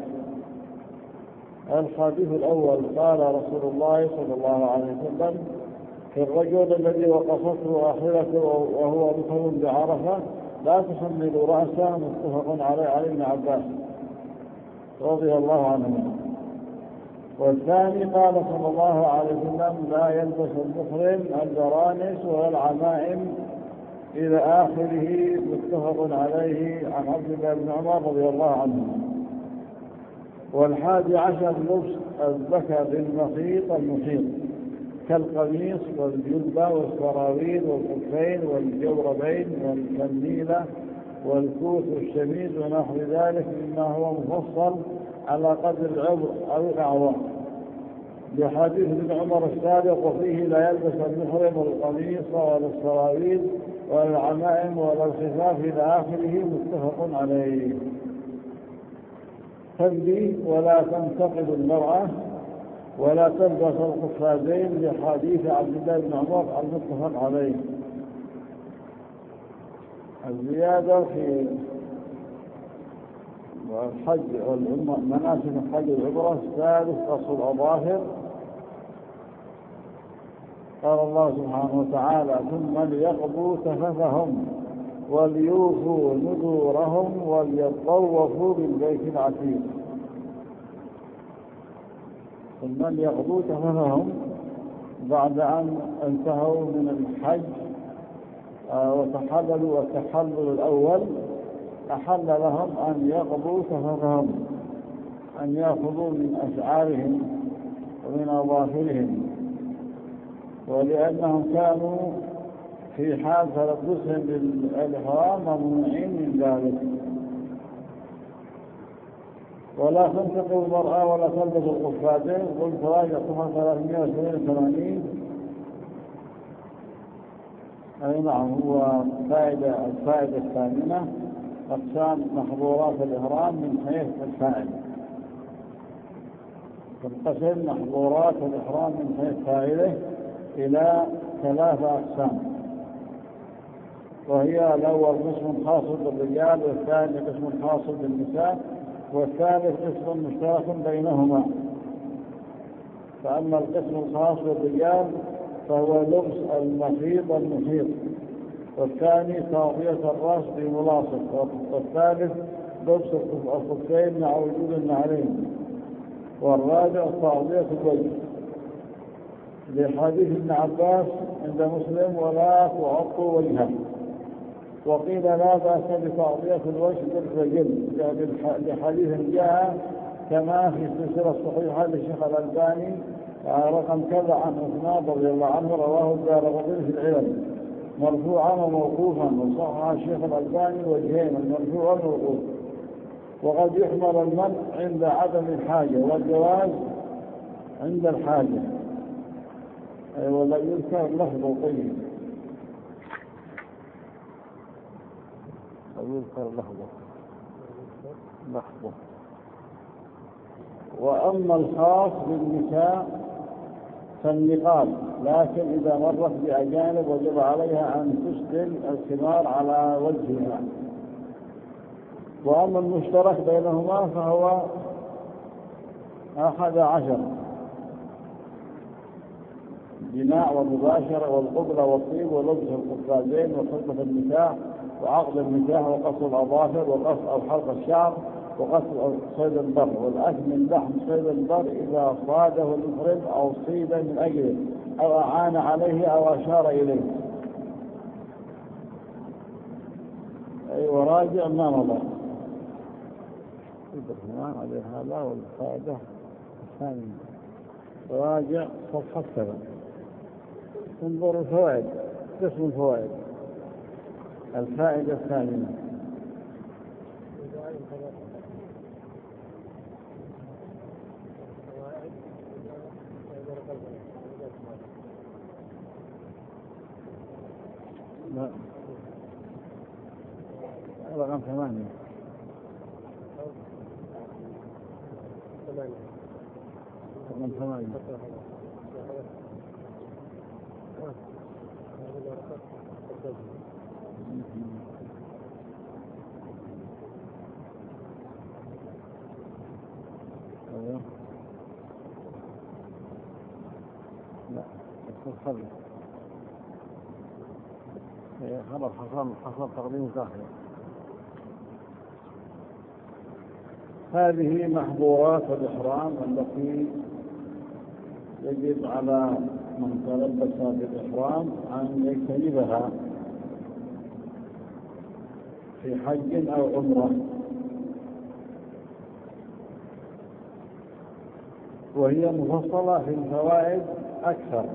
الحديث الأول: قال رسول الله صلى الله عليه وسلم: في الرجل الذي وقفته آخرته وهو مصر بعرفة لا تحملوا رأسه. متفق عليه عن ابن عباس رضي الله عنهما. والثاني: قال صلى الله عليه وسلم: لا يلبس المحرم البرانس ولا العمائم إلى آخره. متفق عليه عن عبد الله بن عمر رضي الله عنه. والحادي عشر: لبس الذكر بالمخيط المحيط كالقميص والجلبة والسراويل والخفين والجوربين والكميلة والكوس والشميز ونحو ذلك مما هو مفصل على قدر العبر أو الأعوام، لحديث ابن عمر السابق: وفيه لا يلبس المحرم القميص ولا السراويل ولا العمائم ولا الخفاف إلى آخره. متفق عليه. تنبيه: ولا تنتقد المرأة ولا تلبس القفازين، لحديث عبد الله بن عمر المتفق عليه. الزيادة في الحج مناسك الحج العبرة. الثالث: قص الأظافر. قال الله سبحانه وتعالى: ثم ليقضوا تفثهم وليوفوا نذورهم وليطوفوا بالبيت العتيق. ثم ليقضوا تفثهم بعد أن انتهوا من الحج وتحللوا والتحلل الأول، أحل لهم أن يقضوا تفثهم، أن يأخذوا من أشعارهم ومن أظافرهم، ولأنهم كانوا في حال تلبسهم بالإحرام ممنوعين من ذلك. ولا تنتقل المرأة ولا تلبس القفازين. قلت راجع صفحة 382. أي نعم، هو الفائدة الثامنة: أقسام محظورات الإحرام من حيث الفائدة. تنقسم محظورات الإحرام من حيث الفائدة إلى 3 أقسام، وهي: الأول قسم خاص بالرجال، والثاني قسم خاص بالنساء، والثالث قسم مشترك بينهما. فأما القسم الخاص بالرجال فهو لبس المخيط المحيط، والثاني تغطية الرأس بملاصق، والثالث لبس الخفين مع وجود النعلين، والرابع تغطية الوجه، لحديث ابن عباس عند مسلم: ولا تعطوا وجهه. وقيل: لا بأس بتغطية الوجه بالرجل، لحديث جاء كما في السلسلة الصحيحة للشيخ الألباني رقم كذا عن عثمان رضي الله عنه، رواه الدارقطني في العلم مرفوعا وموقوفا، وصحح الشيخ الألباني وجهين: المرفوع والموقوف. وقد يحمل المنع عند عدم الحاجة والجواز عند الحاجة. ولا يذكر لفظه طيب، يذكر لفظه. وأما الخاص بالنساء كالنقاب، لكن إذا مرت بأجانب وجب عليها أن تسدل الخمار على وجهها. وأما المشترك بينهما فهو 11: جماع ومباشرة والقبلة والطيب ولبس القفازين وخدمة النكاح وعقد النكاح وقص الأظافر وقص أو حلق الشعر وقص صيد البر والأكل من لحم صيد البر إذا صاده المحرم أو صيد من أجله أو أعان عليه أو أشار إليه. أي وراجع ما مضى. على هذا والفائدة الثانية راجع صفحة 7. انظر الفوائد، قسم الفوائد. الفائدة الثانية: لا رقم 8. رقم 8. لا خبر حصل تقديم تأخير. هذه محظورات الإحرام التي يجب على من تلبس بالإحرام أن يجتنبها في حج أو عمرة، وهي مفصلة في الفوائد أكثر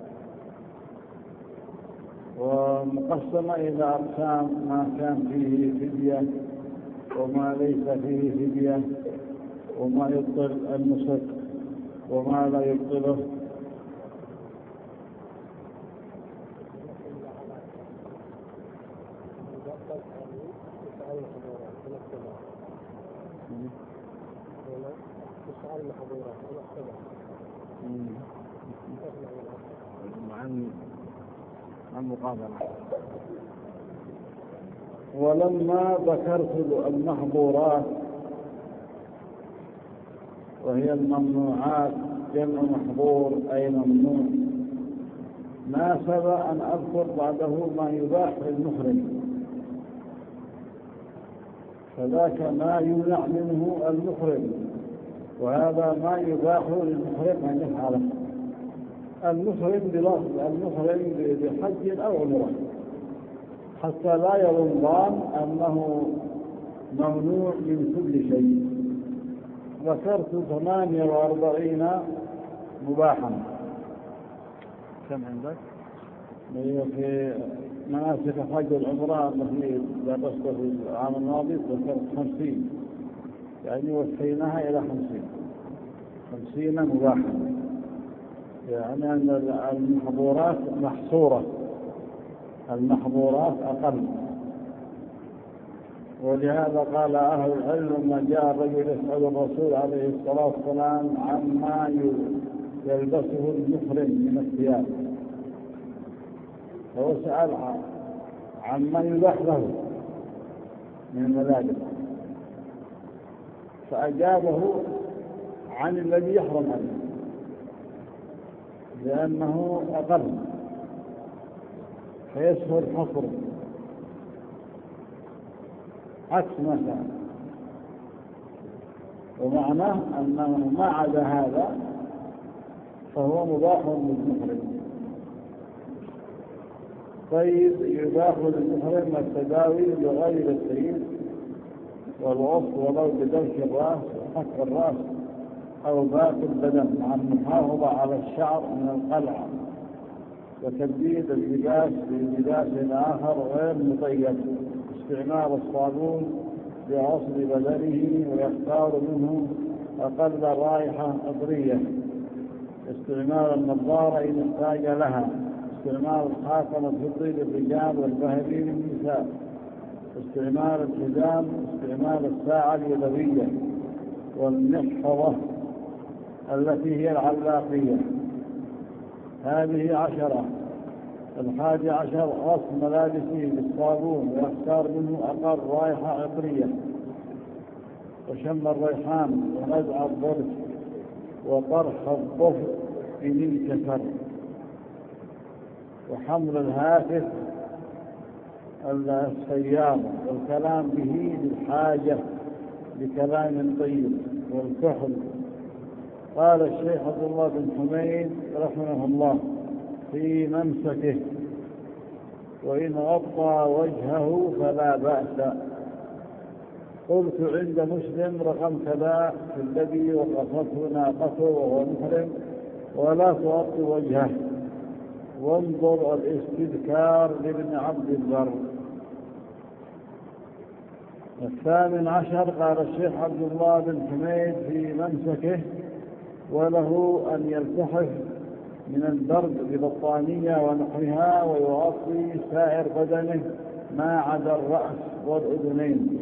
ومقسمة إلى أقسام: ما كان فيه فدية وما ليس فيه فدية، وما يبطل النسك وما لا يبطله. عن مقابلة. ولما ذكرت المحظورات وهي الممنوعات، جمع محظور أي ممنوع، ناسب أن أذكر بعده ما يباح للمحرم، فذاك ما يمنع منه المحرم، وهذا ما يباح للمحرم أن يفعله. المحرم بلفظ المحرم بحج أو عمرة، حتى لا يظن أنه ممنوع من كل شيء. ذكرت 48 مباحا. كم عندك؟ في مناسك حج العمرة التي درست في العام الماضي ذكرت 50، يعني وسعيناها إلى 50 مباحا، يعني أن المحظورات محصورة، المحظورات أقل. ولهذا قال أهل العلم لما جاء الرجل يسأل الرسول عليه الصلاة والسلام عما يلبسه المحرم من الثياب، فهو سأل عما يباح له من الملابس، فأجابه عن الذي يحرم عليه لأنه أقل فيسهل حصره، عكس ما كان. ومعناه أنه ما عدا هذا فهو مباح للمحرم. طيب، يباح للمحرم التداوي بغير السيد والوصف ولو بدلك الرأس وحك الرأس أو باقي البدن، مع المحافظة على الشعر من القلع، وتبديد اللباس بلباس آخر غير مطيب، استعمال الصابون لغسل بدنه ويختار منه أقل رائحة عطرية، استعمال النظارة إن احتاج لها، استعمال الخاتم الفضي للرجال والذهبي للنساء، استعمال الحزام، استعمال الساعة اليدوية والمحفظة التي هي العلاقية، هذه 10. 11 غسل ملابسه بالصابون ويختار منه أقل رائحة عطرية وشم الريحان ونزع الضرس وطرح الضفر إن انكسر وحمل الهاتف السيارة والكلام به للحاجة بكلام طيب والكحل. قال الشيخ عبد الله بن حميد رحمه الله في ممسكه: وإن غطى وجهه فلا بأس. قلت عند مسلم رقم كذا في الذي وقفته ناقته وهو محرم ولا تغطي وجهه. وانظر الاستذكار لابن عبد البر. 18 قال الشيخ عبد الله بن حميد في ممسكه: وله أن يلتحف من البرد ببطانية ونحوها ويغطي سائر بدنه ما عدا الرأس والأذنين،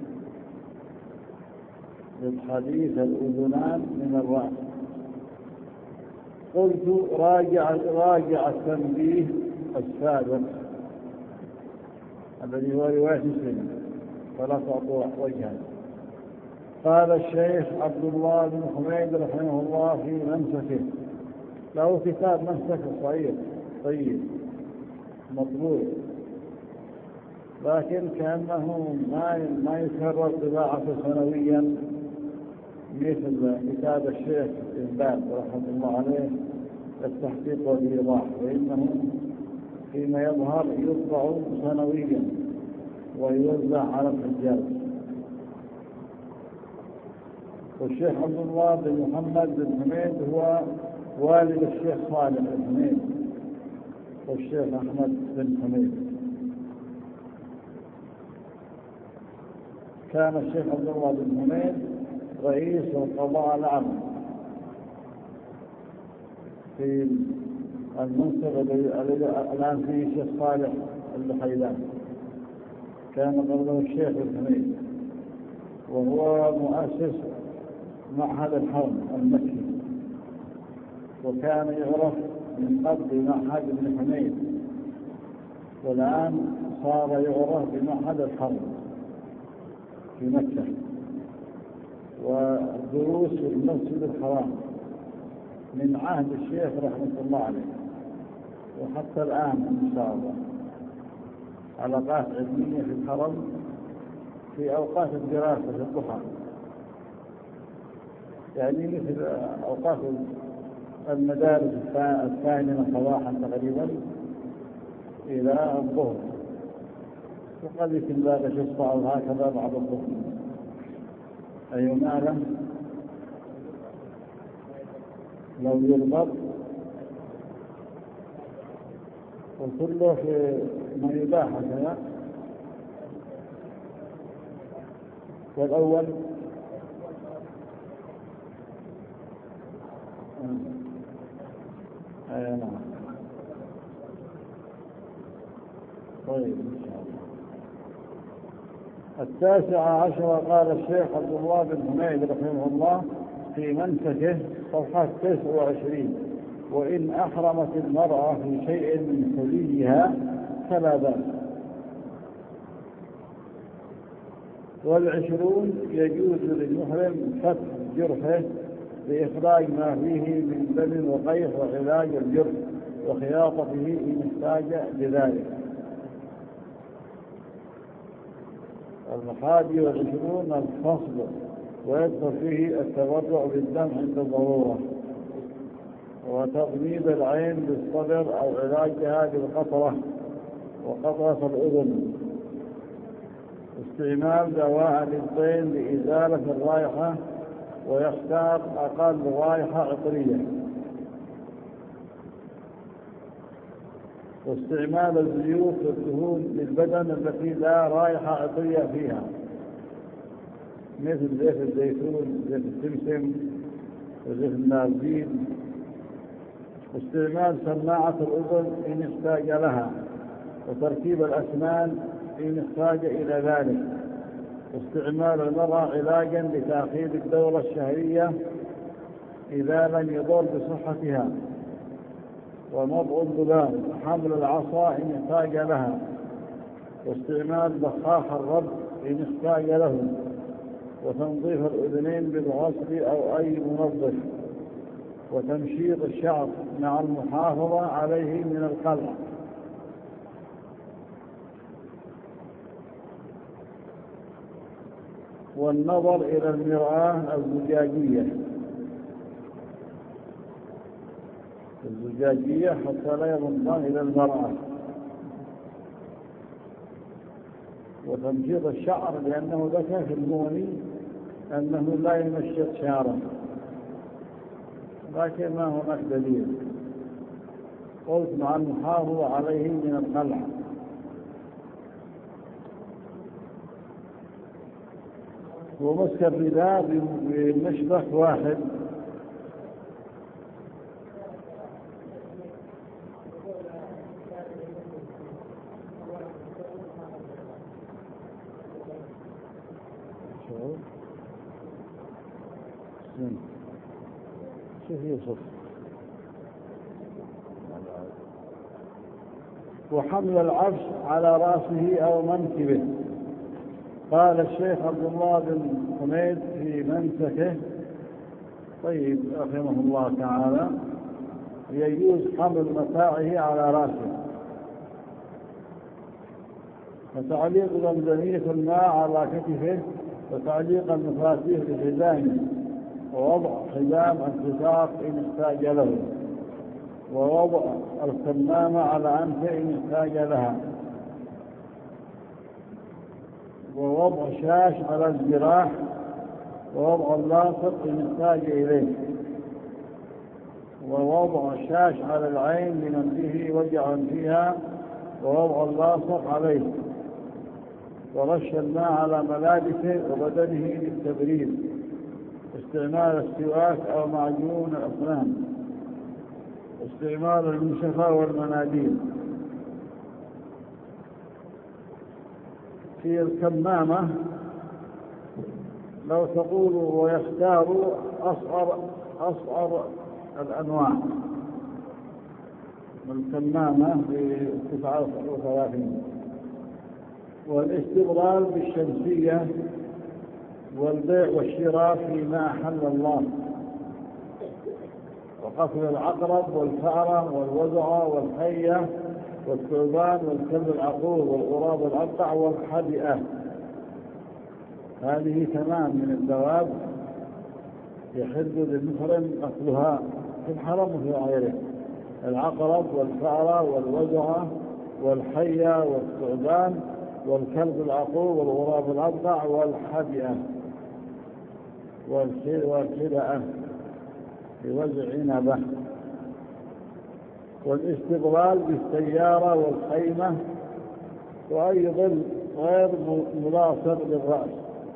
للحديث الأذنان من الرأس. قلت راجع التنبيه السابق الذي هو رواية مسلم فلا تعطوا وجها. قال الشيخ عبد الله بن حميد رحمه الله في ممسكه، له كتاب ممسك صغير طيب مطبوع، لكن كأنه ما يكرر طباعته سنويا مثل كتاب الشيخ ابن باز رحمه الله عليه التحقيق والإيضاح، وإنه فيما يظهر يطبع سنويا ويوزع على الحجاج. والشيخ عبد الله بن محمد بن حميد هو والد الشيخ صالح بن حميد والشيخ أحمد بن حميد. كان الشيخ عبد الله بن حميد رئيس القضاء العام في المنصب الذي الآن فيه الشيخ صالح البحيلان. كان قبله الشيخ بن حميد، وهو مؤسس معهد الحرم المكي، وكان يعرف من قبل معهد ابن حميد، والآن صار يعرف بمعهد الحرم في مكة، ودروس في المسجد الحرام من عهد الشيخ رحمة الله عليه وحتى الآن إن شاء الله. علاقات علمية في الحرم في أوقات الدراسة في الضحى، يعني مثل أوقات المدارس الثانية صباحا تقريبا إلى الظهر، وقد يمكن ذلك يصبح هكذا بعد الظهر. أي معنى لو يربط وكله في ما يباح هكذا. والأول نعم. طيب إن شاء الله. 19 قال الشيخ عبد الله بن حميد رحمه الله في منسكه صفحة 29: وإن أحرمت المرأة في شيء من حليها فلا بأس. 20 يجوز للمحرم فتح جرحه لإخراج ما فيه من دم وقيح وعلاج الجرح وخياطته إن احتاج لذلك. 21 الفصل، ويدخل فيه التبرع بالدم عند الضرورة، وتضميد العين بالصدر أو علاجها بالقطرة وقطرة الأذن، استعمال دواء للطين لإزالة الرائحة ويختار أقل رائحة عطرية، واستعمال الزيوت والدهون للبدن التي لا رائحة عطرية فيها مثل زيت الزيتون، زيت السمسم، وزيت النارجيل، واستعمال سماعة الأذن إن احتاج لها، وتركيب الأسنان إن احتاج إلى ذلك، واستعمال المرأة علاجا لتأخير الدورة الشهرية إذا لم يضر بصحتها، ومضغ الذباب، حمل العصا إن احتاج لها، واستعمال بخاخ الرب إن احتاج له، وتنظيف الأذنين بالغسل أو أي منظف، وتمشيط الشعر مع المحافظة عليه من القلع، والنظر إلى المرآة الزجاجية حتى لا ينظر إلى المرأة، وتمشيط الشعر لأنه ذكر في المغني أنه لا يمشط شعره، لكن ما هناك دليل. قلت مع المحافظة عليه من القلع. ومسك الرداء بمشبك واحد، شوف يوسف، وحمل العرش على رأسه أو منكبه. قال الشيخ عبد الله بن حميد في منسكه طيب رحمه الله تعالى: يجوز حمل متاعه على رأسه، وتعليق زمزمية الماء على كتفه، وتعليق المفاتيح بحزامه، ووضع حزام الفتاق إن احتاج له، ووضع الكمامة على أنفه إن احتاج لها، ووضع شاش على الجراح، ووضع اللاصق إن احتاج إليه، ووضع شاش على العين لمن به وجع فيها، ووضع اللاصق عليه، ورش الماء على ملابسه وبدنه للتبريد، استعمال السواك أو معجون الأسنان، استعمال المشفى والمناديل. في الكمامة لو تقول ويختار أصغر الأنواع، الكمامة ب39، والاستغلال بالشمسية، والبيع والشراء فيما أحل الله، وقتل العقرب والفأرة والوزغة والحية والثعبان والكلب العقور والغراب الأقطع والحدئة. هذه تمام من الدواب يحل للمحرم قتلها في الحرم وفي غيره: العقرب والفأرة والوزغة والحية والثعبان والكلب العقور والغراب الأقطع والحدئة والخدأة بوزع عنبة. والاستظلال بالسيارة والخيمة وأي ظل غير ملاصق للرأس.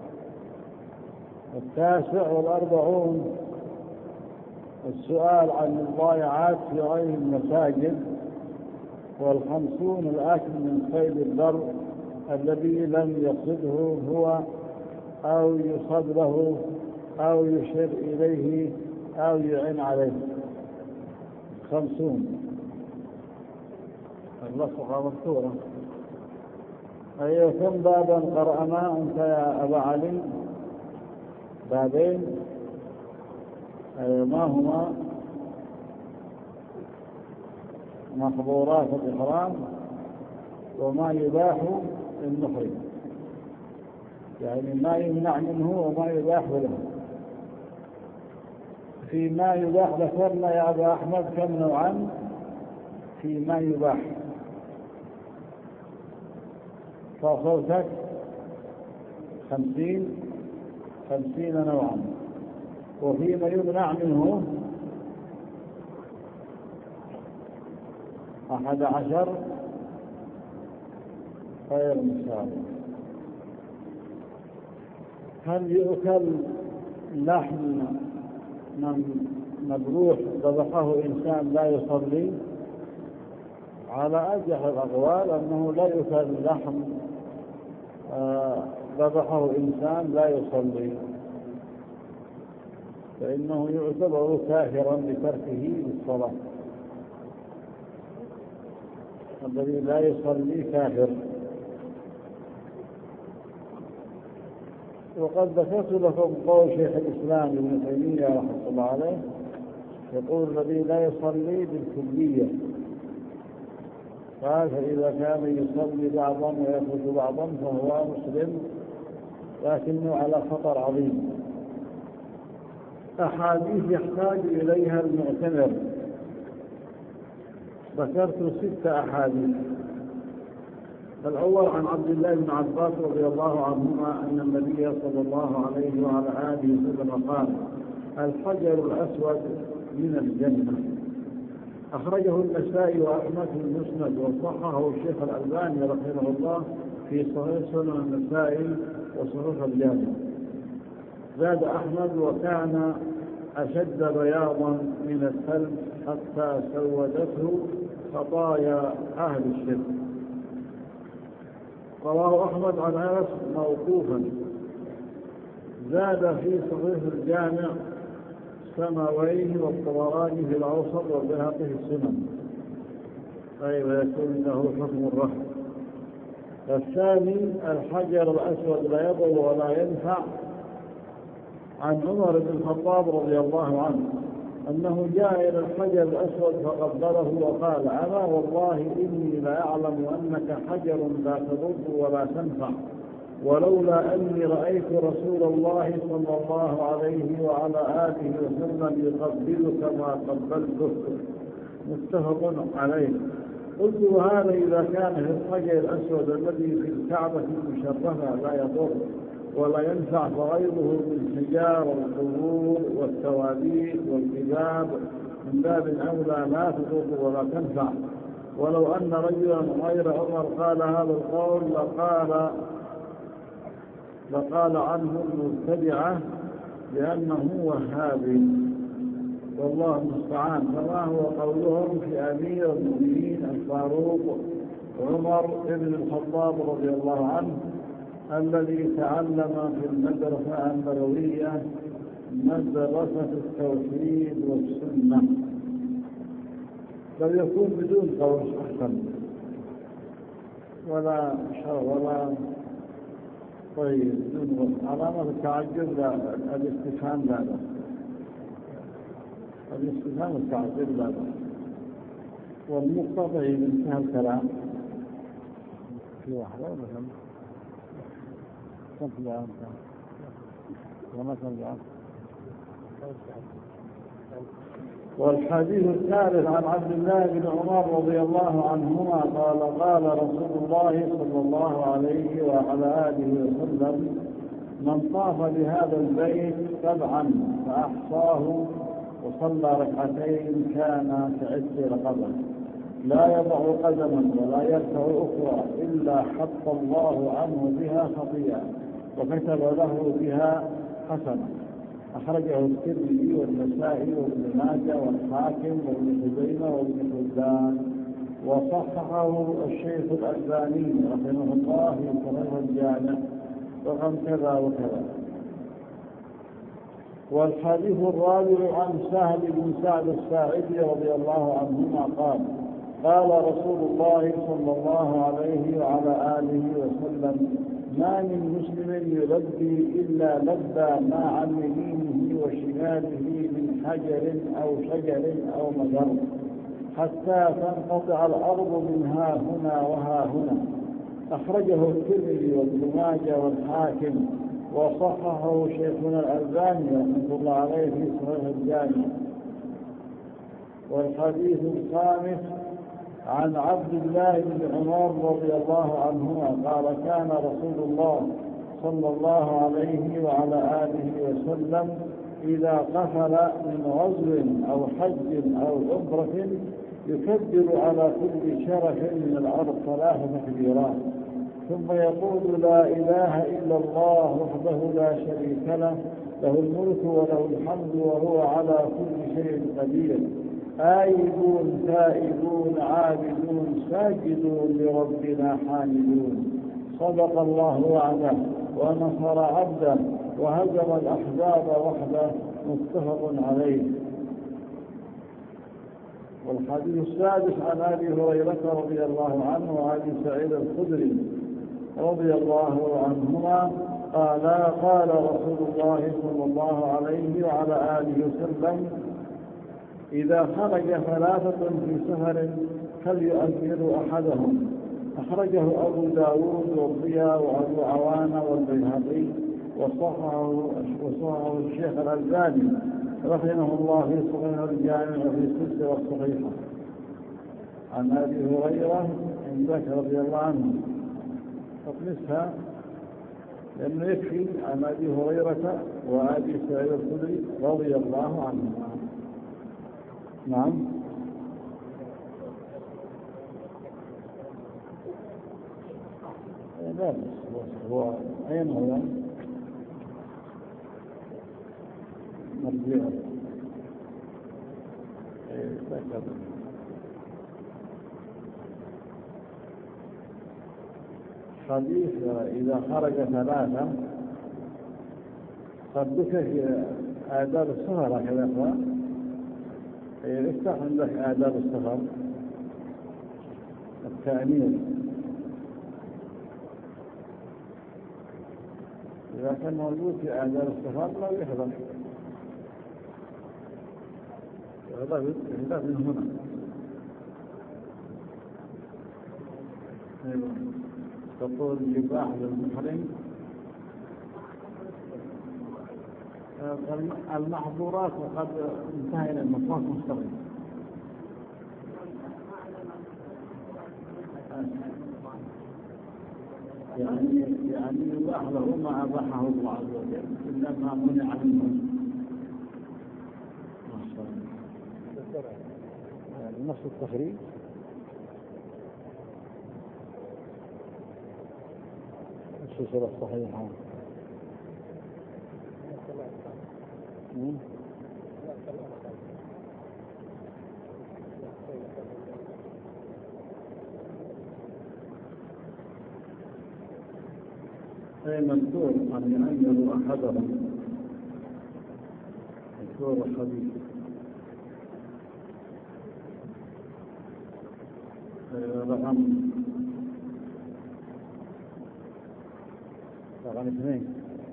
49 السؤال عن الضائعات في غير المساجد. 50 الأكل من صيد البر الذي لم يقصده هو أو يصد له أو يشير إليه أو يعين عليه. 50 اللصقة مكتورة. أي كم بابا قرأنا أنت يا أبا علي؟ بابين. ما هما؟ محظورات الإحرام وما يباح للمحرم، يعني ما يمنع منه وما يباح له. فيما يباح ذكرنا يا أبا أحمد كم نوعا فيما يباح؟ فصوتك 50 نوعا. وفيما يمنع منه 11 غير مساوي. هل يؤكل لحم من مذبوح ذبحه إنسان لا يصلي؟ على أرجح الأقوال أنه لا يؤكل لحم ذبحه إنسان لا يصلي، فإنه يعتبر كافرا بتركه للصلاة. الذي لا يصلي كافر. وقد ذكرت لكم قول شيخ الإسلام ابن تيمية رحمه الله عليه، يقول الذي لا يصلي بالكلية، قال فإذا كان يصلي بعضا ويترك بعضا فهو مسلم لكنه على خطر عظيم. أحاديث يحتاج إليها المعتمر، ذكرت 6 أحاديث. الأول عن عبد الله بن عباس رضي الله عنهما أن النبي صلى الله عليه وعلى آله وسلم قال: الحجر الأسود من الجنة. أخرجه النسائي وأحمد في المسند، وصححه الشيخ الألباني رحمه الله في صحيح سنن النسائي وصحيح الجامع. زاد أحمد: وكان أشد بياضا من الثلج حتى سودته خطايا أهل الشرك. رواه أحمد عن أنس موقوفا. زاد في صحيح الجامع: سماويه والطبراني في الأوسط والبيهقي في السنن، أي ويكون له حكم الرفع. الثاني: الحجر الأسود لا يضر ولا ينفع. عن عمر بن الخطاب رضي الله عنه أنه جاء إلى الحجر الأسود فقبله وقال: أما والله إني لأعلم أنك حجر لا تضر ولا تنفع، ولولا أني رأيت رسول الله صلى الله عليه وعلى آله وسلم يقبلك ما قبلته. متفق عليه. قلت: وهذا إذا كان في الحجر الأسود الذي في الكعبة المشرفة لا يضر ولا ينفع، فغيره من حجار والقبور والتوابيت والكباب من باب أولى لا تضر ولا تنفع. ولو أن رجلا غير عمر قال هذا القول لقال عنه المبتدعة لأنه وهابي، والله المستعان. فما هو قولهم في أمير المؤمنين الفاروق عمر بن الخطاب رضي الله عنه الذي تعلم في المدرسة النبوية مدرسة التوحيد والسنة؟ بل يكون بدون قول أحسن ولا شر ولا طيب بدون علامة التعجب. لا، الاستفهام لا، الاستفهام التعجب لا، والمقتضي من انتهى الكلام في واحدة مثلا كم جاء ومثلا. والحديث الثالث عن عبد الله بن عمر رضي الله عنهما قال: قال رسول الله صلى الله عليه وعلى آله وسلم: من طاف بهذا البيت 7 فأحصاه وصلى 2 كان كعتق رقبة، لا يضع قدما ولا يرفع أخرى إلا حط الله عنه بها خطيئة وكتب له بها حسنة. أخرجه الترمذي والنسائي وابن ماجه والحاكم وابن خزيمة وابن حبان، وصححه الشيخ الألباني رحمه الله في صحيح الجامع رقم كذا وكذا. والحديث الرابع عن سهل بن سعد الساعدي رضي الله عنهما قال: قال رسول الله صلى الله عليه وعلى آله وسلم: ما من مسلم يلبي إلا لبى ما عن يمينه وشماله من حجر أو شجر أو مجر حتى تنقطع الأرض من ها هنا وها هنا. أخرجه الترمذي وابن ماجه والحاكم، وصححه شيخنا الألباني رحمه الله عليه في صحيح الجامع. والحديث الخامس عن عبد الله بن عمر رضي الله عنهما قال: كان رسول الله صلى الله عليه وعلى آله وسلم إذا قفل من غزو أو حج أو عمرة يكبر على كل شرف من الأرض 3 تكبيرات، ثم يقول: لا إله إلا الله وحده لا شريك له، له الملك وله الحمد وهو على كل شيء قدير، آيبون تائبون عابدون ساجدون لربنا حامدون. صدق الله وعده ونصر عبده وهزم الأحزاب وحده. متفق عليه. والحديث السادس عن أبي هريرة رضي الله عنه وأبي سعيد الخدري رضي الله عنهما قال قال رسول الله صلى الله عليه وعلى آله وسلم: إذا خرج ثلاثة في سفر فليؤمروا أحدهم. أخرجه أبو داود والضياء وأبو عوانة والبيهقي وصححه الشيخ الألباني رحمه الله في صحيح الجامع وفي السلسلة الصحيحة. عن أبي هريرة عندك رضي الله عنه تطمسها لأنه يكفي عن أبي هريرة وأبي سعيد الخدري رضي الله عنه. نعم. لا بس هو أين هو مرجع حديث إذا خرج ثلاثة قد ذكر في آداب السفر هكذا إخوان. افتح عندك آداب السفر التأمير. إذا كان موجود في آداب السفر لا يحضر يحضر من هنا. تقول لباح للمحرم المحظورات وقد انتهى إلى المصاف مستقيم. يعني يباح له ما أباحه الله عز وجل إلا ما منع منه. نفس التخريج السلسلة الصحيحة. أي مذكور أن يأمر أحدهم مذكور الحديث رقم 2.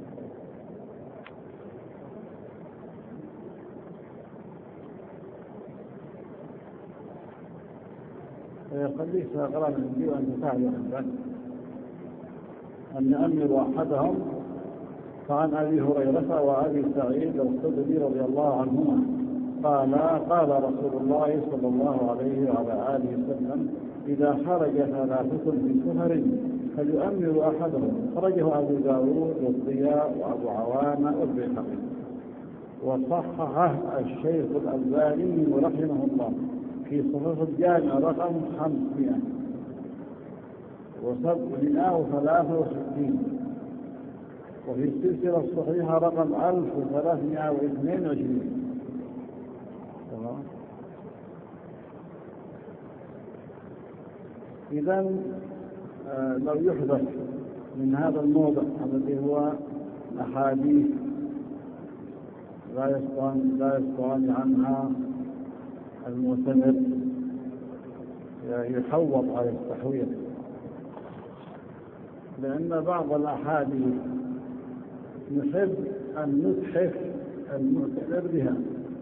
خليك أقرأ من دي وأنت تعلم أن يأمر أحدهم. فعن أبي هريرة وأبي سعيد الخدري رضي الله عنهما قال قال رسول الله صلى الله عليه وعلى آله وسلم: إذا خرج ثلاثة في سفر فليؤمر أحدهم. خرجه أبو داود والضياء وأبو عوانة والبيهقي وصححه الشيخ الألباني رحمه الله في صحيح الجامع رقم 563 وفي السلسلة الصحيحة رقم 1322. إذن لو يحدث من هذا الموضع الذي هو أحاديث لا يستغني عنها المعتمر يحوط على التحويل، لأن بعض الأحاديث نحب أن نتحف المعتمر بها،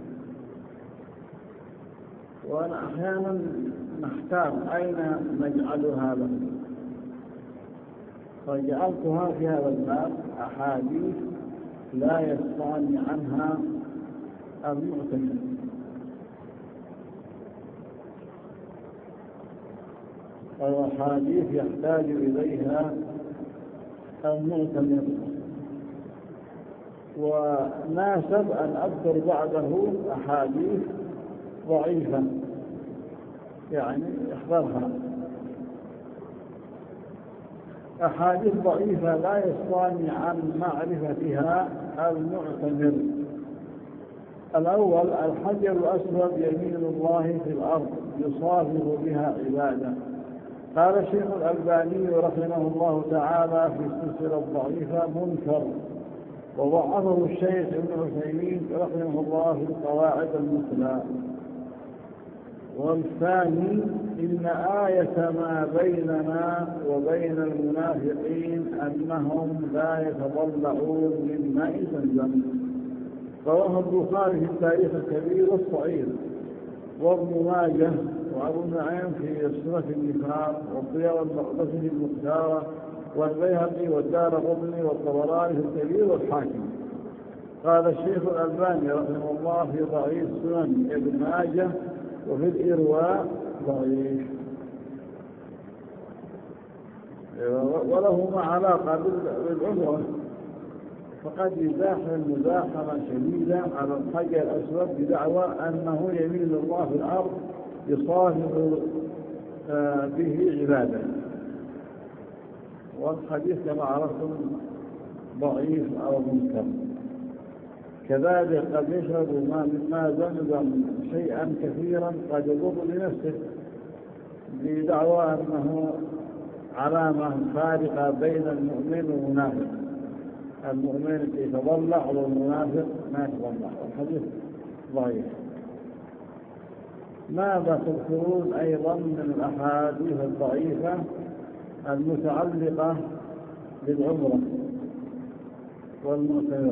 وأنا أحيانا نحتار أين نجعل هذا، فجعلتها في هذا الباب أحاديث لا يستغني عنها المعتمر. الأحاديث يحتاج إليها المعتمر، وناسب أن أذكر بعده أحاديث ضعيفة يعني يحضرها. أحاديث ضعيفة لا يستغني عن معرفتها المعتمر. الأول: الحجر الأسود يمين الله في الأرض يصافر بها عباده. قال الشيخ الألباني رحمه الله تعالى في السلسلة الضعيفة منكر، وضعفه الشيخ ابن عثيمين رحمه الله في القواعد المثلى. والثاني إن آية ما بيننا وبين المنافقين أنهم لا يتضلعون من ماء زمزم. رواه البخاري في التاريخ الكبير والصغير، وابن ماجه وأبو نعيم في سنة النفاق، والضياء والمقدسي في المختارة، والبيهقي والدارقطني والطبراني في الكبير والحاكم. قال الشيخ الألباني رحمه الله في ضعيف سنن ابن ماجه وفي الإرواء ضعيف، ولهما علاقة بالعمرة، فقد يزاحم مزاحمة شديدة على الحجر الأسود بدعوى أنه يميل الله في الأرض يصاحب به عباده، والحديث كما عرفتم ضعيف أو منكر. كذلك قد يشرب ما زمزم شيئا كثيرا قد يضر لنفسه بدعوى أنه علامة فارقة بين المؤمن والمنافق، المؤمن يتضلع والمنافق ما يتضلع، والحديث ضعيف. ماذا تذكرون أيضا من الأحاديث الضعيفة المتعلقة بالعمرة والمعتمر؟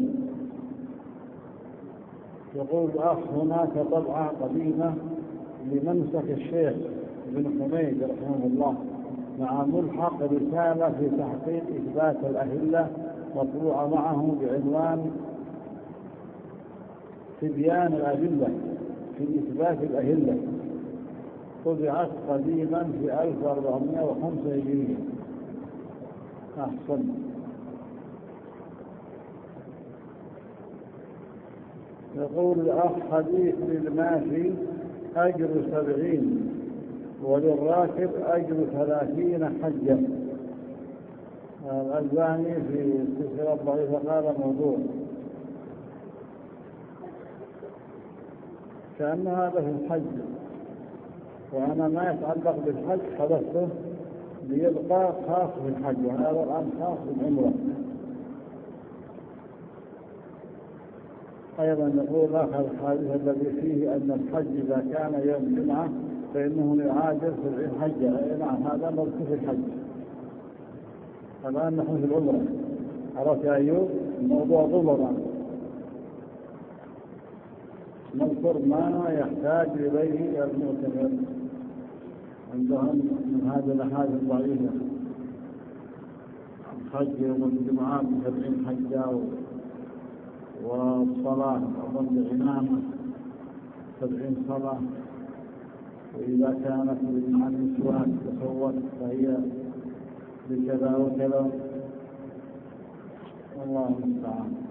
يقول الأخ هناك طبعة قديمة لمنسك الشيخ ابن حميد رحمه الله مع ملحق رسالة في تحقيق إثبات الأهلة مطبوعة معه بعنوان تبيان الأدلة في إثبات الأهلة، طبعت قديما في 1405 هجرية. أحسن. يقول الأخ حديث للماشي أجر 70 وللراكب أجر 30 حجة. الألباني في السلسلة الضعيفة قال موضوع، كأن هذا في الحج، وأنا ما يتعلق بالحج حدثته ليبقى خاص بالحج، وهذا الآن خاص بالعمرة. أيضا يقول آخر الحديث الذي فيه أن الحج إذا كان يوم الجمعة فإنه يعادل 70 حجة. نعم، هذا مذكور في الحج. الآن نحن في العمرة. عرفت يا أيوب؟ الموضوع ضمنا نذكر ما يحتاج إليه المعتمر عندهم من هذه الأحاديث الضعيفة. الحج يوم الجمعة 70 حجة، والصلاة أظن بإمامة 70 صلاة، وإذا كانت مع النسوان تصوت فهي بكذا وكذا، والله المستعان.